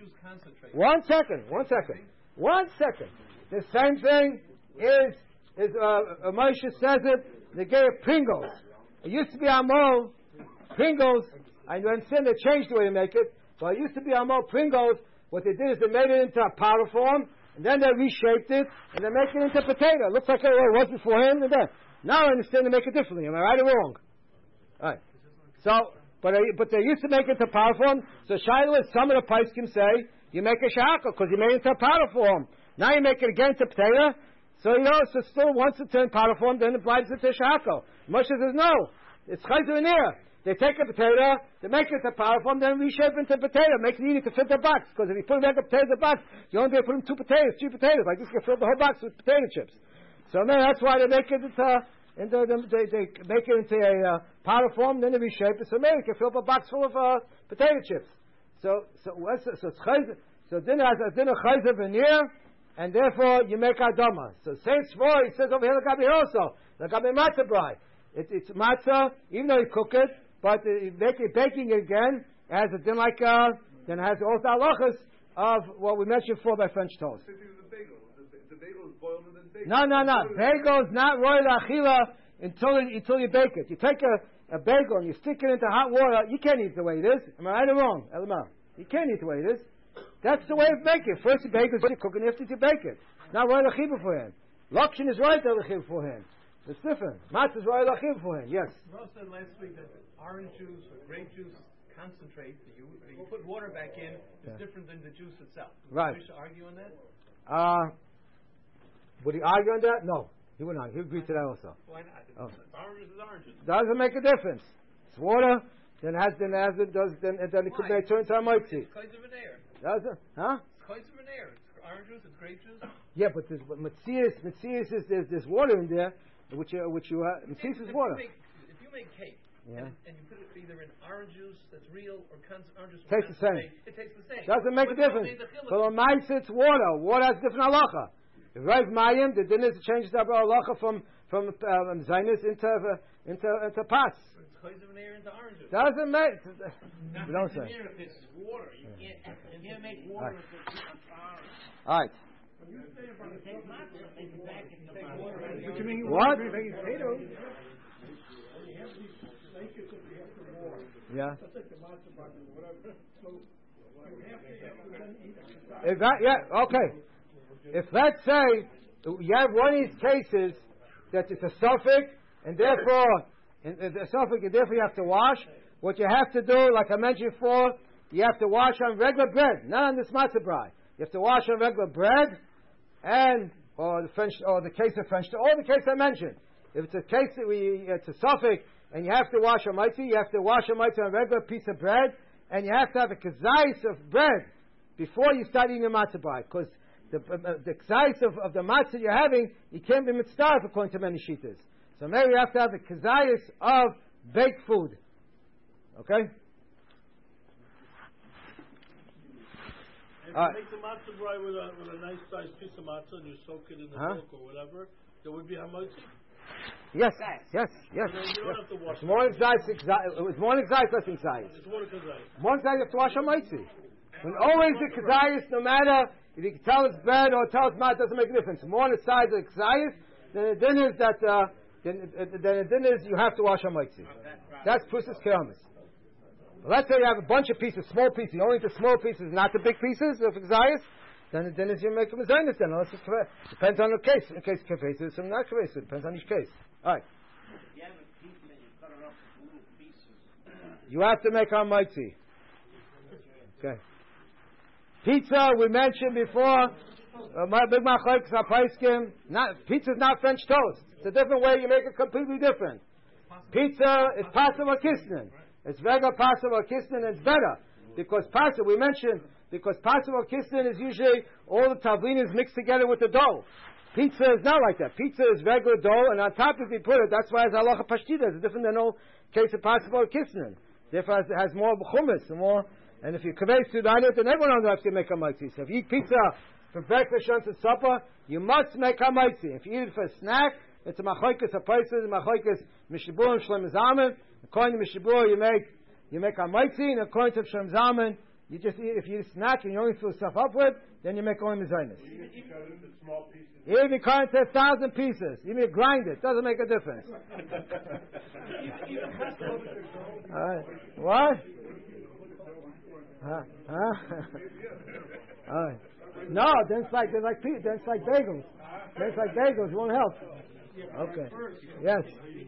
One second. One second. One second. The same thing is is uh, Moshe says it. They gave Pringles. It used to be Amol Pringles. I understand they changed the way to make it, but it used to be Amol Pringles. What they did is they made it into a powder form, and then they reshaped it, and they make it into potato. It looks like it was beforehand, and then now I understand they make it differently. Am I right or wrong? All right. So, but they, but they used to make it into powder form. So Shiloh, some of the pipes can say you make a shahako because you made it into a powder form. Now you make it again into potato. So you know, so still once it's in powder form, then it blinds into shahako. Moshe says no, it's chayzer v'nir. They take a potato, they make it into powder form, then reshape it into potato, make it easy to fit the box. Because if you put back a potato in the box, you only be able to put in two potatoes, three potatoes. Like this, you can fill the whole box with potato chips. So then that's why they make it into, into they, they make it into a uh, powder form, then they reshape it. So maybe you can fill up a box full of uh, potato chips. So so what's so it's chayzer, so then has a dinner chayzer v'nir, and therefore you make adama. So same svor, it says over here lagabi also lagabi matzah brei. It, it's matzah, even though you cook it. But uh, make it, baking it again has a din like uh, then it has all the halachas of what we mentioned before by French toast. The bagel, the, the bagel is boiled and then baked. No, no, no. Bagel is not royal achila until until you bake it. You take a, a bagel and you stick it into hot water. You can't eat the way it is. Am I right or wrong, Elamar? You can't eat the way it is. That's the way of making it. First you bake it, you cook it, after you bake it. Not royal achila beforehand. Lakshin is royal achila beforehand. It's different. Matzah is royal achila beforehand. Yes. Ross said last week that orange juice or grape juice concentrate that you, that you put water back in is yeah. different than the juice itself. Would right. you argue on that? Uh, would he argue on that? No. He would not. He agreed to that also. Why not? Oh. Oranges is oranges. Doesn't make a difference. It's water, then has then has it does then and then it could be turned to a mitzi. It's chayzer v'nir. Does it? Huh? It's chayzer v'nir. It's orange juice, it's grape juice. Yeah, but there's but mitzias, mitzias is there's there's water in there which uh, which you uh, mitzias is water. If you make, if you make cake yeah. and, and you put it either in orange juice that's real or cons- orange juice tastes the same. It tastes the same. Doesn't make but a difference. For the mice, it's water. Water has different halacha. Rav Mayim, the din is to change the halacha from from um, Zionist into uh, into into pas. Doesn't matter. You don't say. If it's water, you can't, you can't make water if it's orange. All right. Take matzah, make it back into matzah. What you mean? What? Making potatoes. Yeah. If that, yeah, okay. If let's say you have one of these cases that it's a suffix, and therefore, and, and the suffix, and therefore you have to wash. What you have to do, like I mentioned before, you have to wash on regular bread, not on this matzah bride. You have to wash on regular bread, and or the French, or the case of French, or the case I mentioned. If it's a case that we, it's a suffix, and you have to wash a mitzvah, you have to wash a mitzvah on a regular piece of bread, and you have to have a kazayis of bread before you start eating the matzah bride, because the uh, the kazayis of, of the matzah you're having, you can't be mitzvah according to many shittas. So maybe you have to have the kazayis of baked food. Okay? If All you right. make the matzah bride with a, with a nice sized piece of matzah and you soak it in the Huh? milk or whatever, there would be hamotzi. Yes, yes, yes. And then you don't yes. have to wash It's more excites, it was more excites, less excites. It's water kazai. More excites, you have to wash a mitzvah. When always the kazayis, no matter if you can tell it's bread or tell it's mat, doesn't make a difference. More on the side of the kazayis, then the din is that, uh, then, uh, then the din is you have to wash a mitzvah. That's Pusas Keramis. Let's say you have a bunch of pieces, small pieces, you only eat the small pieces, not the big pieces of kazayis, then the din is you make them a zaynis then, unless it's kaveh. Depends on the case. In case kaveh, some not kaveh, depends on each case. Alright. You have a pizza and you cut it up into little pieces. You have to make a mitzvah. Okay. Pizza, we mentioned before, uh, my big machlokes hapaiskim. Not pizza is not French toast. It's a different way. You make it completely different. Pizza is possible kisnin. It's regular possible kisnin. It's better because pasta. We mentioned because possible kisnin is usually all the tavlinas mixed together with the dough. Pizza is not like that. Pizza is regular dough, and on top if you put it, that's why it's halacha pashtida. It's different than no case of possible kisnin. Therefore, it has more chumis and more. And if you kaveh to on it, then everyone on the left can make a mitzvah. So if you eat pizza for breakfast, lunch, and supper, you must make a mitzvah. If you eat it for a snack, it's a machoikas, a paisa, a machoikas, mishabur and shlem zaman. According to mishabur, you make you make a mitzvah, and according to shlem zaman, you just eat. If you eat a snack and you only fill stuff up with, then you make only mezainis. Even if you cut it into a thousand pieces, even if you grind it, doesn't make a difference. All right. What? Huh? Huh? All right. No, then it's like then like then it's like bagels. Then it's like bagels. It won't help. Okay. Yes.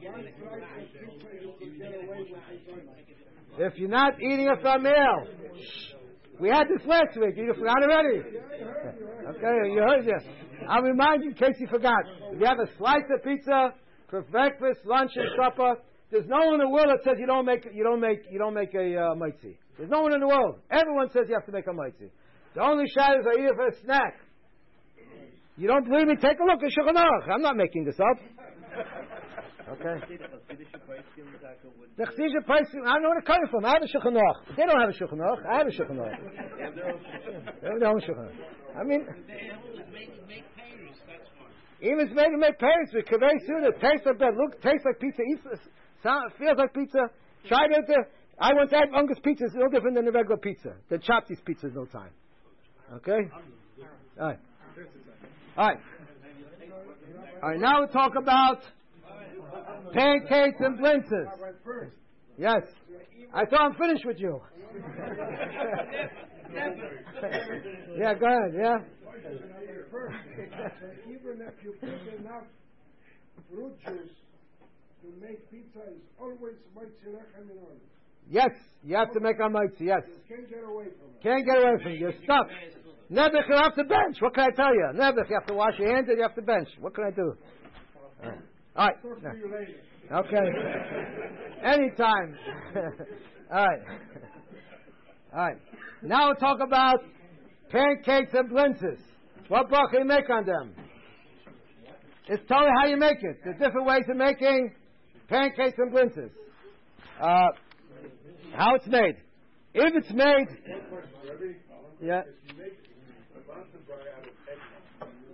If you're not eating it for a meal, shh. We had this last week. You forgot already? Okay, you heard this. I'll remind you in case you forgot. If you have a slice of pizza for breakfast, lunch, and supper, there's no one in the world that says you don't make you don't make you don't make a uh, mitzvah. There's no one in the world. Everyone says you have to make a mitzvah. The only shot is I eat it for a snack. You don't believe me? Take a look at Shulchan Aruch. I'm not making this up. Okay. The Chassidische Poskim, I don't know where they're coming from. I have a Shulchan Aruch. They don't have a Shulchan Aruch. I have a Shulchan Aruch. They have their own Shulchan Aruch. I mean, even if it's made to make parents, we convey soon. It tastes like bread. Look, tastes like pizza. Eats, sound, feels like pizza. Try it. Into, I want to have Ungus pizza. It's no different than the regular pizza. The Chopsticks pizza is no time. Okay? All right. All right. All right. Now we'll talk about pancakes and blintzes. Yes. I thought I'm finished with you. Yeah, go ahead. Yeah. Even if you put enough fruit juice to make pizza, is always mitzvah. Yes, you have to make a mitzvah. Yes. You can't get away from it. Can't get away from it. You're stuck. Nebuch, you have to bench. What can I tell you? Nebuch, you have to wash your hands and you have to bench. What can I do? All right. All right. Talk to you later. Okay. Anytime. All right. All right. Now we'll talk about pancakes and blintzes. What bracha you make on them? It's totally how you make it. There's different ways of making pancakes and blintzes. Uh, how it's made. If it's made, yeah.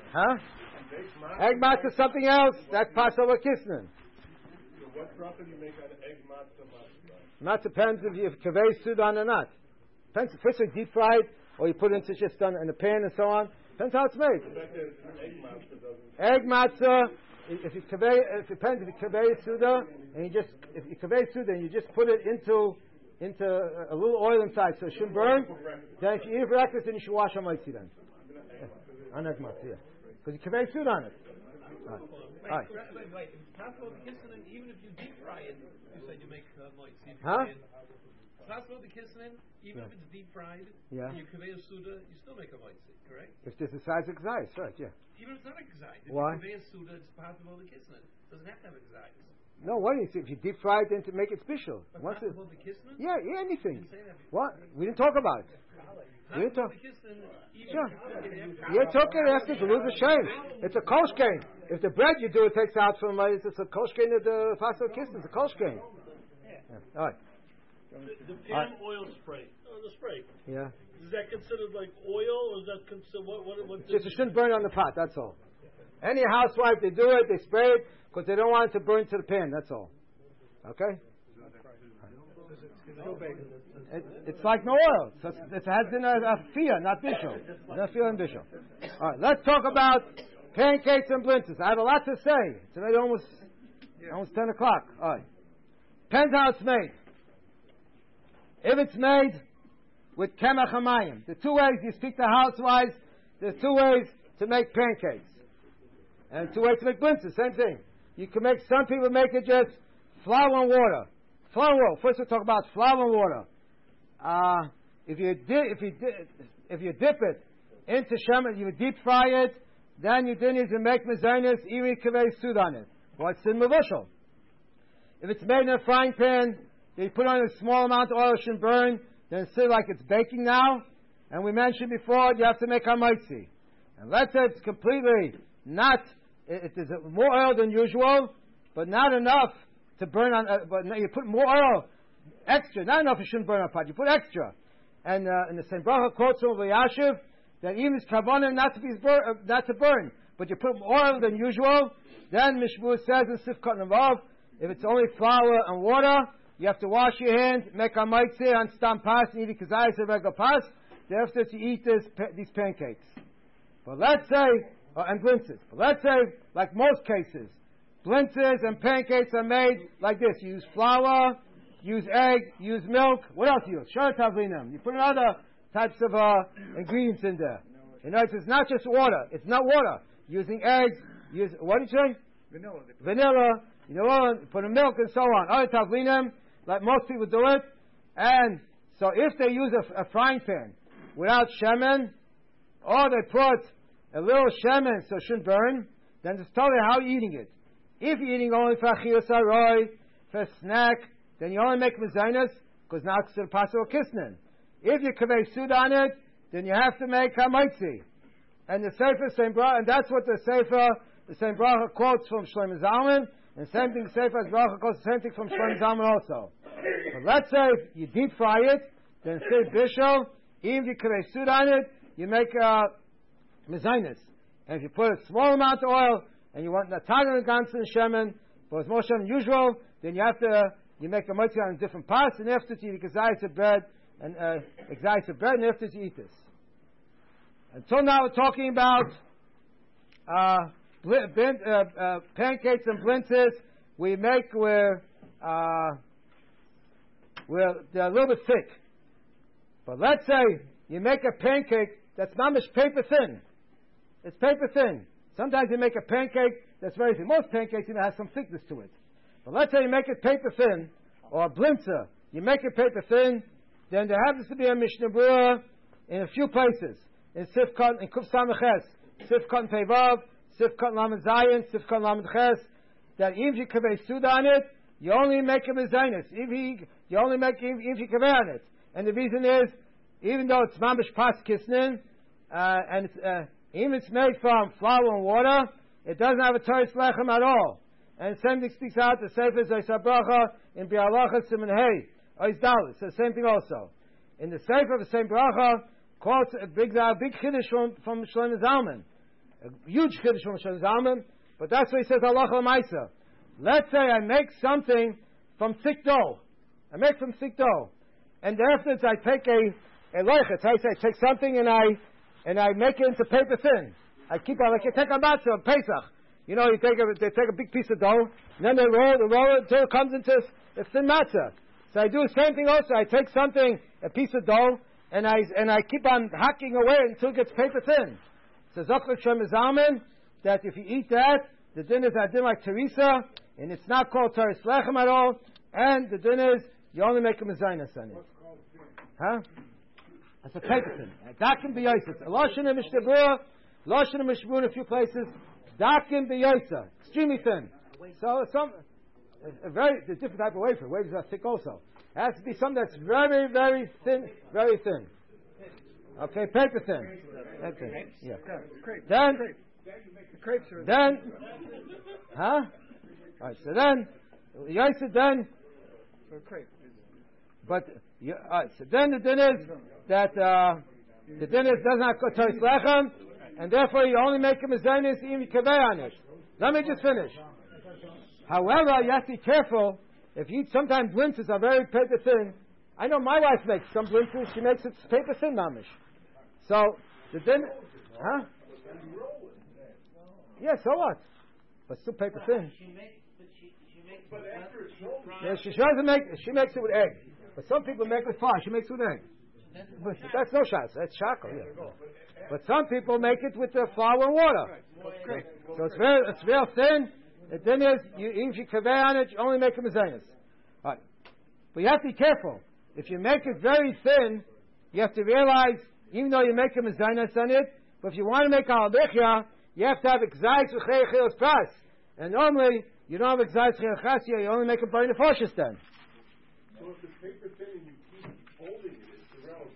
Huh? Egg matzah. Egg matzah is something else. That's Passover Kisnin. So what bracha do you make on egg matzah matzah? Not depends if you have kaveh sudan or not. Depends. First you deep fried, or you put it into just on in a pan and so on. Depends how it's made. The fact that it's an egg matzah doesn't. Egg matzah. If you kaveh, it depends if you kaveh suda, and you just if you kaveh suda, and you just put it into into a little oil inside, so it shouldn't burn. Then if you eat breakfast, then you should wash on mitzi then. Yeah. On egg matzah, yeah, because you kaveh suda on it. All right. Wait, All right. wait, wait, wait. It's possible the kisnin, even if you deep fry it, you said you make uh, moitzi. Huh? It's possible the kisnin, even Yeah. if it's deep fried, Yeah. and you kaveh suda, you still make a moitzi, correct? If this is size of size, right? Yeah. Even if it's not a gzai. If Why? you kaveh suda, it's possible the kisnin. Doesn't have to have a gzai. No, what do you say? If you deep fry it, then to make it special. But Once it, possible the kisnin? yeah, yeah, anything. Didn't say that before. What? We didn't talk about it. We didn't talk. Possible the kisnin, even Sure. if you cook it after. You're talking after to lose the shame. It's a koshkein. If the bread you do it takes out from uh, it's a koshkein of the fossil kiss. It's a koshkein. Yeah. All right. The, the pan oil spray. Oh, the spray. Yeah. Is that considered like oil, or is that considered what? What? what Just it shouldn't burn on the pot. That's all. Any housewife, they do it. They spray it because they don't want it to burn to the pan. That's all. Okay. It, it's like no oil. So it's, it has in a, a fear, not bishul. Not fear and bishul. All right. Let's talk about pancakes and blintzes. I have a lot to say. It's already almost almost ten o'clock. All right. Depends how it's made. If it's made with kemach hamayim, the two ways you speak to housewives, there's two ways to make pancakes. And two ways to make blintzes, same thing. You can make, some people make it just flour and water. Flour and water. First we'll talk about flour and water. Uh, if you di- if you di- if you dip it into shemen, you deep fry it, then you do need to make mezainis, even kaveh sud on it. What's in mavushal? If it's made in a frying pan, you put on a small amount of oil, it shouldn't burn, then it's still like it's baking now. And we mentioned before, you have to make hamaitzi. And let's say it's completely not, it, it is more oil than usual, but not enough to burn on, uh, but no, you put more oil, extra, not enough, it shouldn't burn on pot, you put extra. And uh, in the same bracha quotes from Vayashiv, that even is kavanah not to be bur- uh, not to burn, but you put more oil than usual, then Mishmur says in Sifkat Navav, if it's only flour and water, you have to wash your hands, make a maitze, and stam pas, and eat kazayis and regular pas, after you eat this, these pancakes. But let's say, uh, and blintzes, but let's say, like most cases, blintzes and pancakes are made like this. You use flour, use egg, use milk. What else you use? Shor tavlinim. You put other types of uh, ingredients in there. You know, it's not just water. It's not water. Using eggs, use, what did you say? Vanilla. Vanilla, you know, put in milk and so on. Other tavlinim, like most people do it. And so if they use a, a frying pan without shemen, or they put a little shemen so it shouldn't burn, then just tell you how you're eating it. If you're eating only for achiyus haroy, for a snack, then you only make mezainas, because now it's the pasuk kisnin. If you kaveh sud on it, then you have to make hamaitzi. And the Sefer, same bracha, and that's what the Sefer, the same bracha quotes from Shlomo Zalman, and the same thing the Sefer bracha quotes the same thing from Shlomo Zalman also. But let's say if you deep fry it, then say bishul, even if you kaveh sud on it, you make uh, mezainas. And if you put a small amount of oil, and you want the tagan and ganzen shemen, but it's more shemen than usual, then you have to, you make a mitzvah on different parts, and after you eat exayis of bread, and uh, exayis of bread, and after you eat this. Until now, we're talking about uh, bl- bin, uh, uh, pancakes and blintzes we make where, uh, where they're a little bit thick. But let's say you make a pancake that's mamish paper thin. It's paper thin. Sometimes you make a pancake that's very thin. Most pancakes even have some thickness to it. But let's say you make it paper thin, or a blintzer, you make it paper thin, then there happens to be a Mishnah Berurah in a few places. In Sifkat, in Kuf Samaches, Sifkat and Pevav, Sifkat Lamed Zayin, Sifkat Lamed Ches, that even if you kaveh sud on it, you only make a mezainis. If you, you only make if you kaveh on it. And the reason is, even though it's mamish pas kisnin, uh, and it's, uh, even if it's made from flour and water, it doesn't have a teres lechem at all. And the same thing speaks out the Sefer Zayis Bracha in Bi'alacha Siman Hey, Ois Dalet. It's the same thing also. In the Sefer of the same Bracha, quotes a big, a big chiddush from, from Shlomo Zalman. A huge Kiddush from Shon Zalman, but that's what he says, halacha l'maisa. Let's say I make something from thick dough. I make from thick dough. And afterwards I take a, a loichet. I say, I take something and I, and I make it into paper thin. I keep on, like you take a matzah, Pesach. You know, you take a, they take a big piece of dough, and then they roll, they roll it until it comes into a thin matzah. So I do the same thing also. I take something, a piece of dough, and I, and I keep on hacking away until it gets paper thin. So Zochar Shem Zalman, that if you eat that, the din is adin like Teresa, and it's not called Teres Lechem at all, and the din is, you only make a mezainas on it. Huh? That's a paper thin. That can be yoysa. Lashon and Mishtabura, Lashon and Mishtabura in a few places, that can be yoysa. Extremely thin. So some, a, a very, a different type of wafer. Wafers are thick also. It has to be something that's very, very thin, very thin. Okay, paper thin. Paper thin. Yeah. Then, then, huh? Alright, so then, yoysa then, but, you, uh, so then the din is that uh, the din is does not go to lechem, and therefore you only make a mezainis if you kaveh on it. Let me just finish. However, you have to be careful. If you eat sometimes blintzes are very paper thin. I know my wife makes some blintzes. She makes it paper thin, mamish. So the din, huh? Yeah, so what? But still paper thin. She makes, but she, she makes But after it's rolled, Yeah, she, she doesn't make. She makes it with egg. But some people make it with flour. She makes it with egg. But that's no shas. That's shako. Yeah. But some people make it with the flour and water. So it's very, it's real thin. The thing is, you, if you kaveh on it, you only make a mezainis. Right. But you have to be careful. If you make it very thin, you have to realize, even though you make a mezainis on it, but if you want to make a halichya, you have to have exayis v'cheichilas pras. And normally, you don't have exayis v'cheichilas, you only make a burn the foshes then. so if it's paper thin and you keep folding it, it's irrelevant.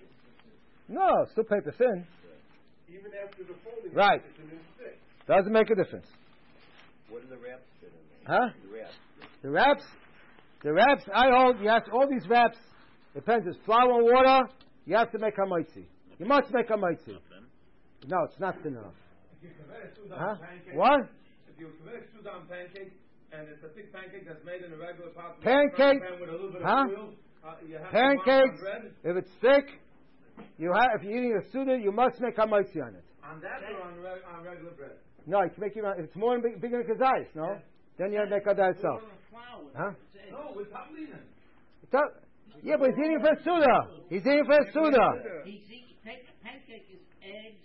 No, still paper thin. Even after the folding, Right. it's an inch thick. Doesn't make a difference. What do the wraps fit in there? Huh? The wraps. The wraps, the wraps, I hold, you have to, all these wraps, depends, it's flour and water, you have to make hamaitzi. You must make hamaitzi. No, it's not thin enough. If you convert a two-down Huh? pancake, What? if you convert a two-down pancake, and it's a thick pancake that's made in a regular pot, Pancake? pan with a little bit Huh? of oil, uh, you have Pancakes, to bread. if it's thick, you have, if you're eating a suda, you must make hamaitzi on it. On that or on, reg- on regular bread? No, you can make it, if it's more big, bigger than kazais, no? Then you have to make it itself. Huh? No, with pablina. It's not- Yeah, but he's eating for a suda. He's eating for a suda. He's eating, pan- pancake is eggs,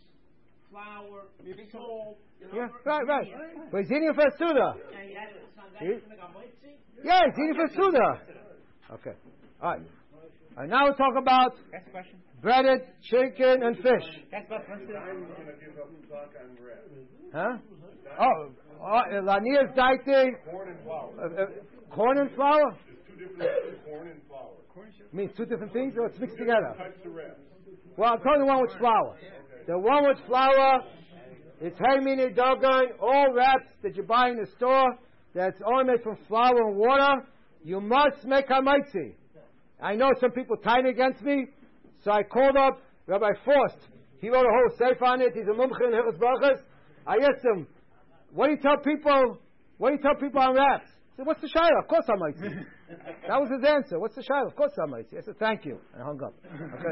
flour, salt. Yeah, right, right. But he's eating for a suda. And you have to- so that's He- like a moitzi? Yeah, he's eating for a suda. Okay. All right. All right, now we'll talk about Next question. breaded chicken and fish. That's what I'm going to give up stock on bread. Huh? Oh, oh Lania's daite. Corn and flour. Uh, uh, corn and flour? There's two different things, corn and flour. Means two different things, or it's mixed together? Touch the wrap. Well, I'm telling you the one with flour. The one with flour, it's Haymini Dogon, all wraps that you buy in the store, that's only made from flour and water, you must make hamaitzi. I know some people tied against me, so I called up Rabbi Forst. He wrote a whole sefer on it. He's a mumche in Hilchos Brachos. I asked him, what do you tell people, what do you tell people on wraps? He said, what's the shayla? Of course hamaitzi. That was his answer. What's the shayla? Of course hamaitzi. I said, thank you. And I hung up.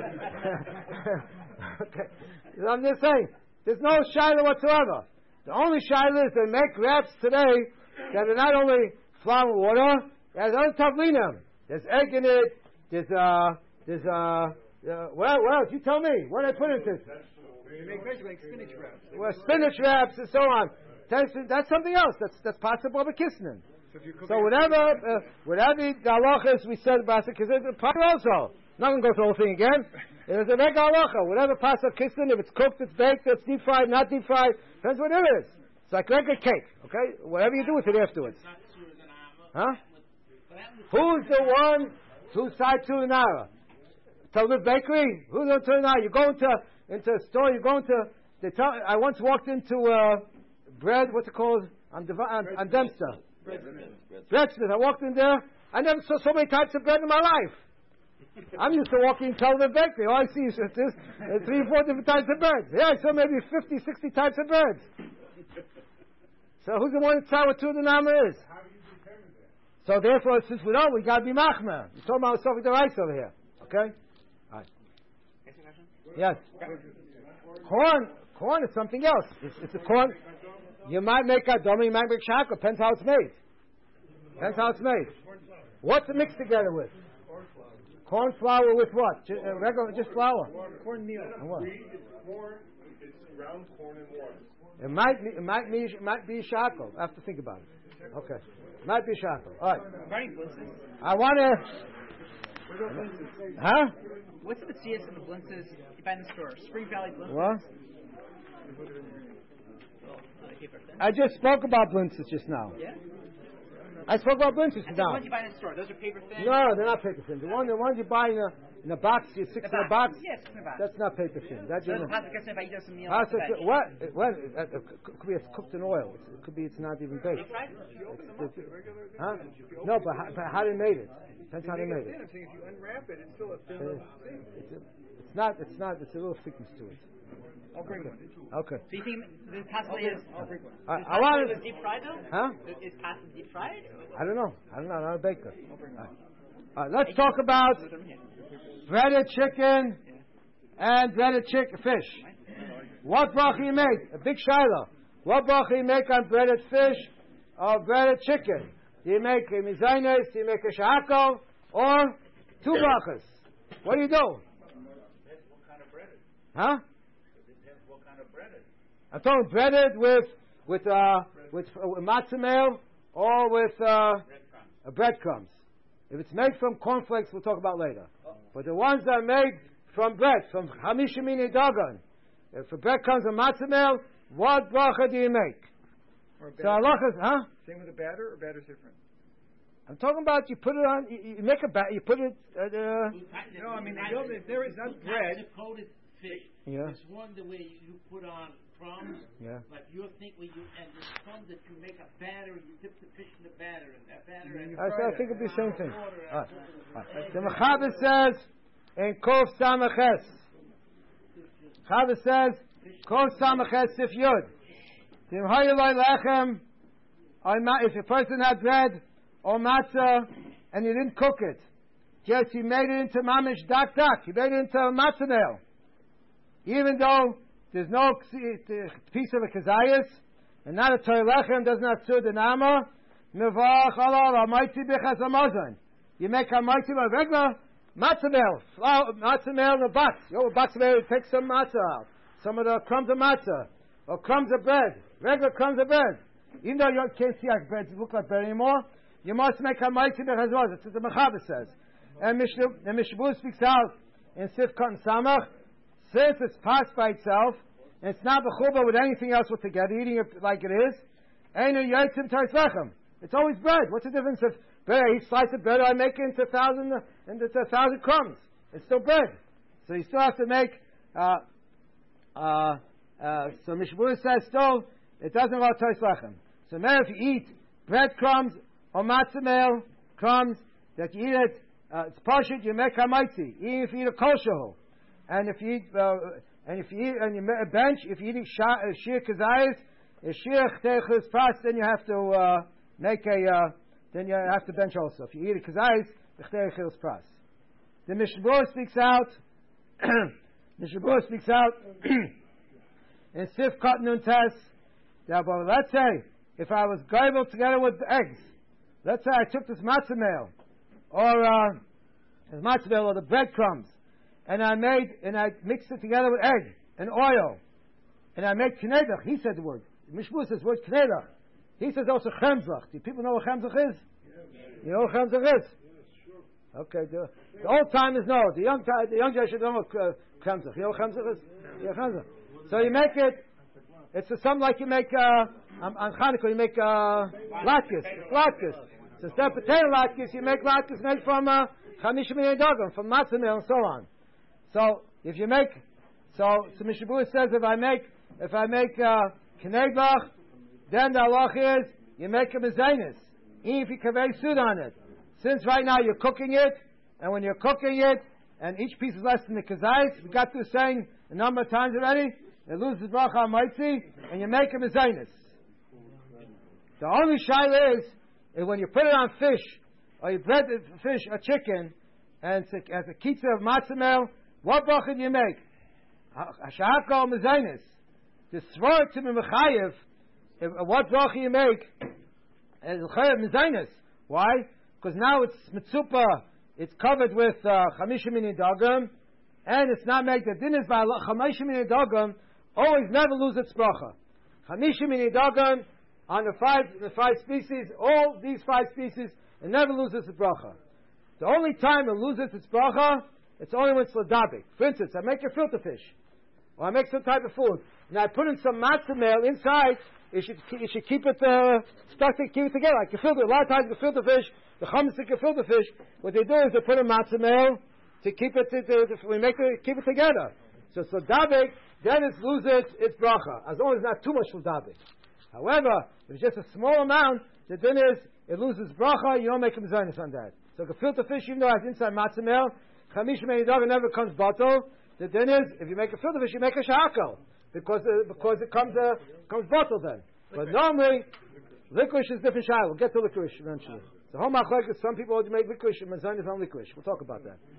Okay. Okay. So I'm just saying, there's no shayla whatsoever. The only shayla is they make wraps today that are not only flour and water, there's other tavlinim. There's egg in it. There's uh, there's uh, uh well, well, you tell me. What did I put into it? You make basically like spinach wraps. Well, spinach wraps and so on. That's, that's something else. That's that's possible of a kisnin. So, if you cook So it- whatever, uh, whatever the halachas we said about the kisnin, it's part also. Not going to go through the whole thing again. There's a regular halacha. Whatever possible kisnin, if it's cooked, it's baked, it's deep fried, not deep fried, depends what it is. It's like regular cake, okay? Whatever you do with it afterwards. Huh? Who's the one who side to the Nara? Talmud Bakery? Who's going to the Nara? You go into into a store. You go into. They tell. I once walked into uh, bread. What's it called? On, Dev- on, on Dempster. Breadsmith. I walked in there. I never saw so many types of bread in my life. I'm used to walking in Talmud Bakery. All I see is this, uh, three, four different types of breads. Yeah, I saw maybe fifty, sixty types of breads. So who's the one to tell what two dinama is? How do you determine that? So therefore, since we don't, we got to be machmer. We're talking about something the rice over here. Okay? All right. Yes. Corn. Corn is something else. It's, it's a corn. You might make a dummy, you might make shaka. Depends how it's made. Depends how it's made. What's it mixed together with? Corn flour with what? Just, uh, regular, just flour. Cornmeal. And what? Wheat, it's corn, it's ground corn and water. It might be, it might be, it might be shackle. I have to think about it. Okay. It might be shackle. All right. I want to. Huh? What's the C S in the blintzes you buy in the store? Spring Valley blintzes? What? I just spoke about blintzes just now. Yeah? I spoke about blintzes I said now. the ones you buy in the store. Those are paper thin? No, they're not paper thin. The one, the ones you buy in a, in a box, you six The in a box. box. Yes, in a box. That's not paper thin. That's So you that's know. pasta que se va a ir a some meal. Pasta, with the veg. what? What? It could be it's cooked in oil. It's, it could be it's not even baked. Deep fried? It's, it's, huh? No, but how, but how they made it? Depends how they made it. I'm saying if you unwrap it, it's still a thin Uh, little thing. It's, a, it's not. It's not. It's a little thickness to it. I'll bring one. Okay. So you think the pasta is, I'll bring one. I, is I want pasta deep fried though? Huh? Is pasta deep fried? I don't know. I don't know. I'm not a baker. All right. All right, let's talk about breaded chicken and breaded chicken fish. What bracha you make? A big shiloh. What bracha you make on breaded fish or breaded chicken? Do you make a mizaynes? Do you make a shahako? Or two brachas? What do you do? What kind of bread? Huh? It depends what kind of bread it is. I'm talking breaded with with uh, with, uh, with matzah meal or with uh, uh, breadcrumbs. If it's made from cornflakes, we'll talk about later. But the ones that are made from bread, from hamisha mini dagan, if the breadcrumbs and matzah meal, what bracha do you make? Or So batter. halachas, huh? Same with the batter, or batter's different? I'm talking about you put it on, you, you make a bat, you put it. Uh, uh, No, I mean, the yolk, if there is not bread. The coated fish. Yeah. There's one the way you put on crumbs. Yeah. Like you think when you and there's some that you make a batter, you dip the fish in the batter, and that batter. And I, I think it'd be the same thing. water All and right. All right. The Mechaber says in Kov Samaches. Mechaber says Kov Samaches Sif Yud. Tim Hayeloi Lechem. If a person had bread or matzah and you didn't cook it, just you made it into mamish dak dak. You made it into a matzah meal, even though there's no piece of a kazayas and not a toy lechem, does not sur the nama. Mevach alav amaiti b'chas amazon. You make a mighty by regular matzah meal, flour matzah meal in a box. You know, a box meal, you take some matzah out, some of the crumbs of matzah, or crumbs of bread, regular crumbs of bread. Even though you can't see like bread, it look like bread anymore, you must make a mighty b'chas amazon. That's what the Mechaber says. And Mishbu speaks out in Sifkat and Samach, since it's passed by itself, and it's not b'chuba with anything else with together, eating it like it is, Einu Yotzim Teres Lechem. It's always bread. What's the difference if bread, he slices of bread, I make it into a thousand, into a thousand crumbs. It's still bread. So you still have to make, uh, uh, uh, so Mishbu says still, it doesn't involve Teres Lechem. So now if you eat breadcrumbs or matzah meal, crumbs, that you eat it, uh, it's pashut, you make hamaitzi. Even if you eat a kosher, and if you eat, uh, and if you eat, and you make a bench, if you eat shir kazayis, a shir chtechus pras, then you have to uh, make a, uh, then you have to bench also. If you eat a kazayis, chtechus pras. The Mishnah speaks out. Mishnah speaks out in Sifkat Nun Tes. That, well, let's say if I was gobbled together with eggs, let's say I took this matzah meal, or uh, this matzah meal, or the breadcrumbs, and I made, and I mixed it together with egg and oil, and I made knedach. He said the word. Mishbu says the word knedach. He says also chemzach. Do people know what chemzach is? You know what chemzach is? Okay, the, the old timers know. The young the young generation don't know what uh, chemzach. You know what chemzach is? Yeah, chemzach. So you make it. It's a, something like you make uh, on, on Hanukkah. You make uh, latkes, latkes. So instead of potato latkes, you make latkes made from uh, chamisha min dagan, from matzah meal, and so on. So if you make, so so Mishnah says if I make if I make uh, knedach, then the halach is you make a mezainis, even if you kaveh sud on it. Since right now you're cooking it, and when you're cooking it, and each piece is less than the kazayis, we got through saying a number of times already, it loses bracha maitzi, and you make a mezainis. The only shaila is, is when you put it on fish, or you bread the fish or chicken, and it's a, as a kitza of matzah meal, what bracha do you make? Hashakal mezainis. The svor to be mechayev, what bracha you make? Is chayev mezainis. Why? Because now it's mitzupa, it's covered with chamisha mini dagam, and it's not made. The din is by chamisha mini dagam, always never lose its bracha. Chamisha mini dagam, on the five, the five species, all these five species, it never loses its bracha. The only time it loses its bracha, it's only when it's ladabik. For instance, I make a filter fish, or I make some type of food, and I put in some matzah meal inside. You should you should keep it uh, stuck to keep it together. Like you filter. A lot of times, the filter fish, the chametz filter fish, what they do is they put in matzah meal to keep it to, to, to we make it keep it together. So it's ladabik, then it loses its bracha, as long as it's not too much ladabik. However, if it's just a small amount, the din is it loses bracha. You don't make a mezainis on that. So the filter fish, even though it has inside matzah meal, chamish meidog never comes bottle. The din is if you make a filter fish, you make a shakal because uh, because it comes uh, comes bottle then. But normally, licorice is different shayla. We'll get to licorice eventually. The whole machlek is some people would make licorice and mezainis on licorice. We'll talk about that.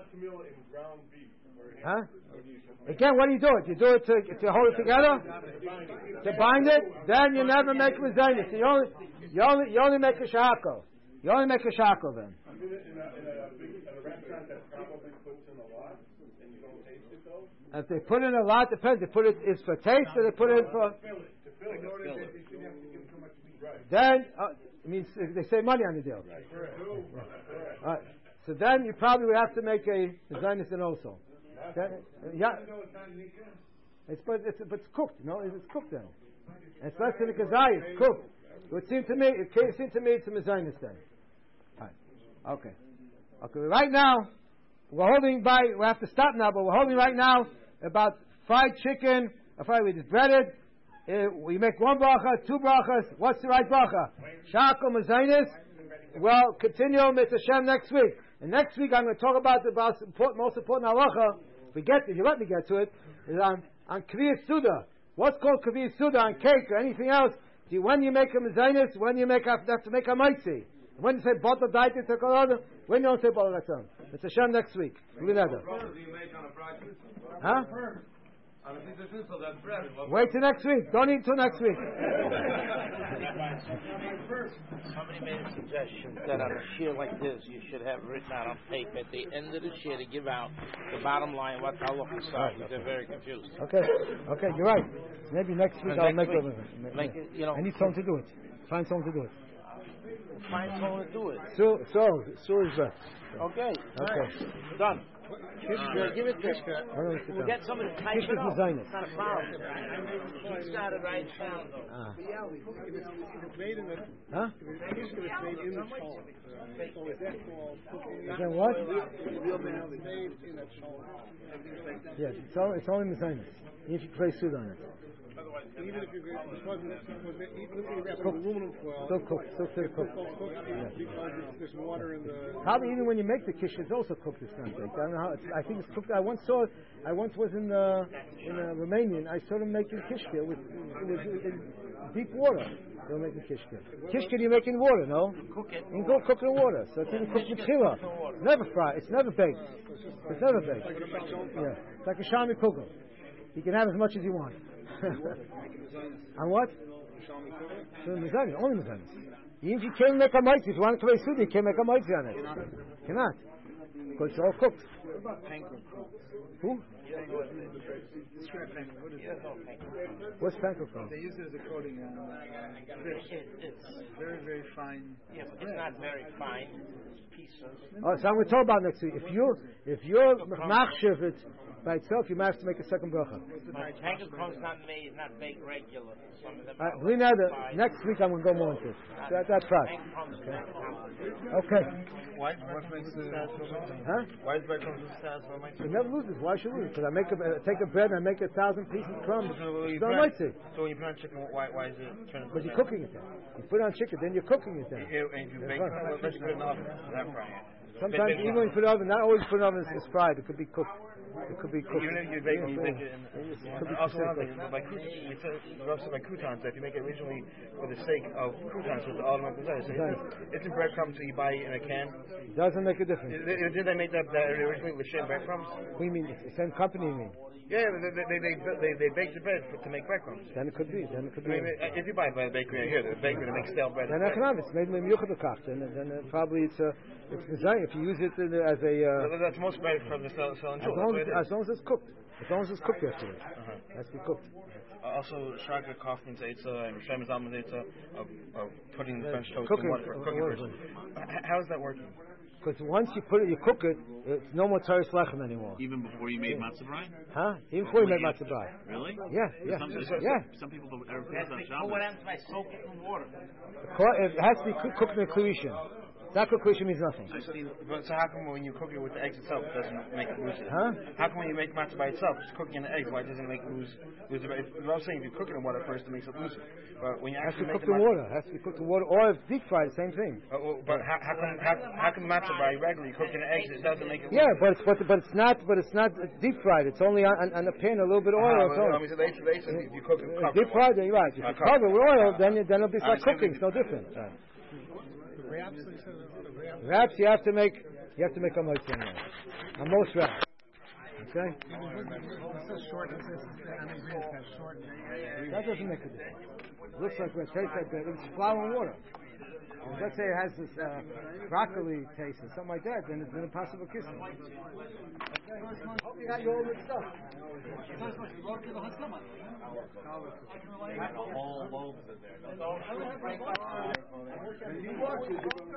Huh? Again, what do you do it? You do it to, to hold it together, to bind it. Then you never make mezainis. You only you only you only make a shakal. You only make a shackle then. I mean, in a, in a, big, in a restaurant that probably puts in a lot, and you don't taste it though? If they put in a lot, depends. They put it is for taste, or they put it in for. To fill it. To fill it. To fill it. Then uh, it means they save money on the deal. Right. Right. All right. So then you probably would have to make a mezainis and also. Then, uh, yeah. It's but it's but it's cooked. You know, it's cooked then. And it's less than a kazai. It's cooked. It would seem to me. It seemed to me it's a mezainis then. Okay. Okay. Right now, we're holding by, we have to stop now, but we're holding right now about fried chicken, or fried we just breaded. Uh, we make one bracha, two brachas. What's the right bracha? Shakal mezainis. Well, continue Mitzvah Hashem next week. And next week I'm going to talk about the about important, most important halacha. If we get, if you let me get to it, is on on kviyas suda. What's called kviyas suda on cake or anything else? See, when you make a mezainis, when you make have to make a mitzi. When you say bottle diet, it's a color. When you don't say bottle, that's on. It's a Shem next week. Huh? Wait till next week. Don't eat till next week. Somebody made a suggestion that on a share like this, you should have written out on paper at the end of the share to give out the bottom line, what halacha is. They're very confused. Okay. Okay, you're right. Maybe next week And I'll next make week, it. Make it, you know. I need someone to do it. Find someone to do it. Find someone to do it. So, so, so is that. Okay. Okay. Done. Uh, give it to We'll get somebody to type it up. It's not a problem. He's got it right down. Ah. If it's, if it's made in the, Huh? if it's made in the chol, so is that called cooking? Is that what? Real man is made in a chol. Yes, it's, all, it's only mezainis. If you place food on it. Even if you're going to even if you wrap it in aluminum foil, Still cooked. Still still cooked. yeah. Because there's water in the. Probably even when you make the kish, it's also cooked. It's not baked. I don't know how. It's, I think it's cooked. I once saw. I once was in uh, in uh, Romania. And I saw them making kishka with, with, with, with deep water. They were making kishka. Kishka you make in water, no? Cook it. You can go cook in water. So it's even cooked with chila. It's never fried. It's never baked. It's never baked. Yeah, it's like a shami kugel. You can have as much as you want. On what? So mezainis, only mezainis. Even if you can't make a mitzi, if you want to create food, you can't make a mitzi on it. You cannot. Because it's all cooked. Who? What's pancake? They use it as a coating on fish. It's very, very fine. Yeah, but it's not very fine. Pieces. Oh, so I'm going to talk about next week. If you if you're machshav it by itself, you might have to make a second bracha. Pancake crumb's not made, not baked regular. Some of them. Uh, we know that next week I'm going to go more into it. That, that's right. Okay. Okay. Why? What makes the Huh? Why is bread crumbs satisfying? It never loses. Why should we? Because I make a, uh, take a bread and I make a thousand pieces of crumbs. So It's not mitzi. So when you put on chicken, why, why is it turning? Because you're cooking it then. You put it on chicken, then you're cooking it then. And if you bake it, let's put it in the oven, not frying it. Sometimes even when you put it in the oven, not always put it in the oven, it's fried. It could be cooked. It could be cooked. Even if you bake, Yeah, you yeah. bake it in. It could be Also, cooked. another thing, by croutons, we said roasted by croutons. If you make it originally for the sake of croutons, with all the desires, so Right. it's in breadcrumbs that you buy in a can. It doesn't make a difference. Did, did they make that, that originally with shit breadcrumbs? What do you mean? It's the same company, you mean? Yeah, they they they, they, they, they bake the bread for, to make breadcrumbs. Then it could be. Then it could I be. mean, if you buy it by a bakery here, the bakery that makes stale bread. Then economics made with yuchadakach. Then then uh, probably it's a it's design. If you use it in, as a uh, That's most bread from the sell, selling as children. long as, as long as it's cooked. As long as it's cooked yesterday. Uh-huh. It has to be cooked. Uh, also, Shraga Kaufman's Eitzah and Shem Zalman's Eitzah of, of putting the Yeah, French toast cooking, in water for cooking water. first. H- How is that working? Because once you put it, you cook it, it's no more Torah Lechem anymore. Even before you made matzah brei? Huh? Even before you make matzah brei. Really? Yeah, yeah, Some, yeah. Some people don't ever That's put on before what Shabbos. happens if I soak it in water. It has to be cook- cooked in a kluishin. That kluishin means nothing. I've seen, but so how come when you cook it with the eggs itself, it doesn't make it lose it? Huh? How come when you make matzah by itself, just cooking in the eggs, why doesn't it make it lose lose it? If, if I was saying if you cook it in water first, it makes it lose it. But when you It has to actually be make cooked the in matzah, water. It has to be cooked in water. Or if deep fried, same thing. Uh, well, but how, how come how, how come matzah by regularly cooking the eggs, it doesn't make it lose Yeah, it? but it's but, but it's not but it's not deep fried. It's only on, on, on a pan, a little bit of oil. Uh, It's well, all. I mean, so they, they said if you cook it, Uh, cover deep it. fried, you're right. If Uh, you cover it with oil, then you, then it'll be I like see. cooking. It's no different. Right. Wraps you have to make you have to make a motzah anyway. On most wraps. Okay? That doesn't make a difference. It looks like bread, tastes like bread. It's flour and water. And let's say it has this uh, broccoli taste or something like that, then it's an impossible kissing. Hope you got your all good stuff. All loaves in there.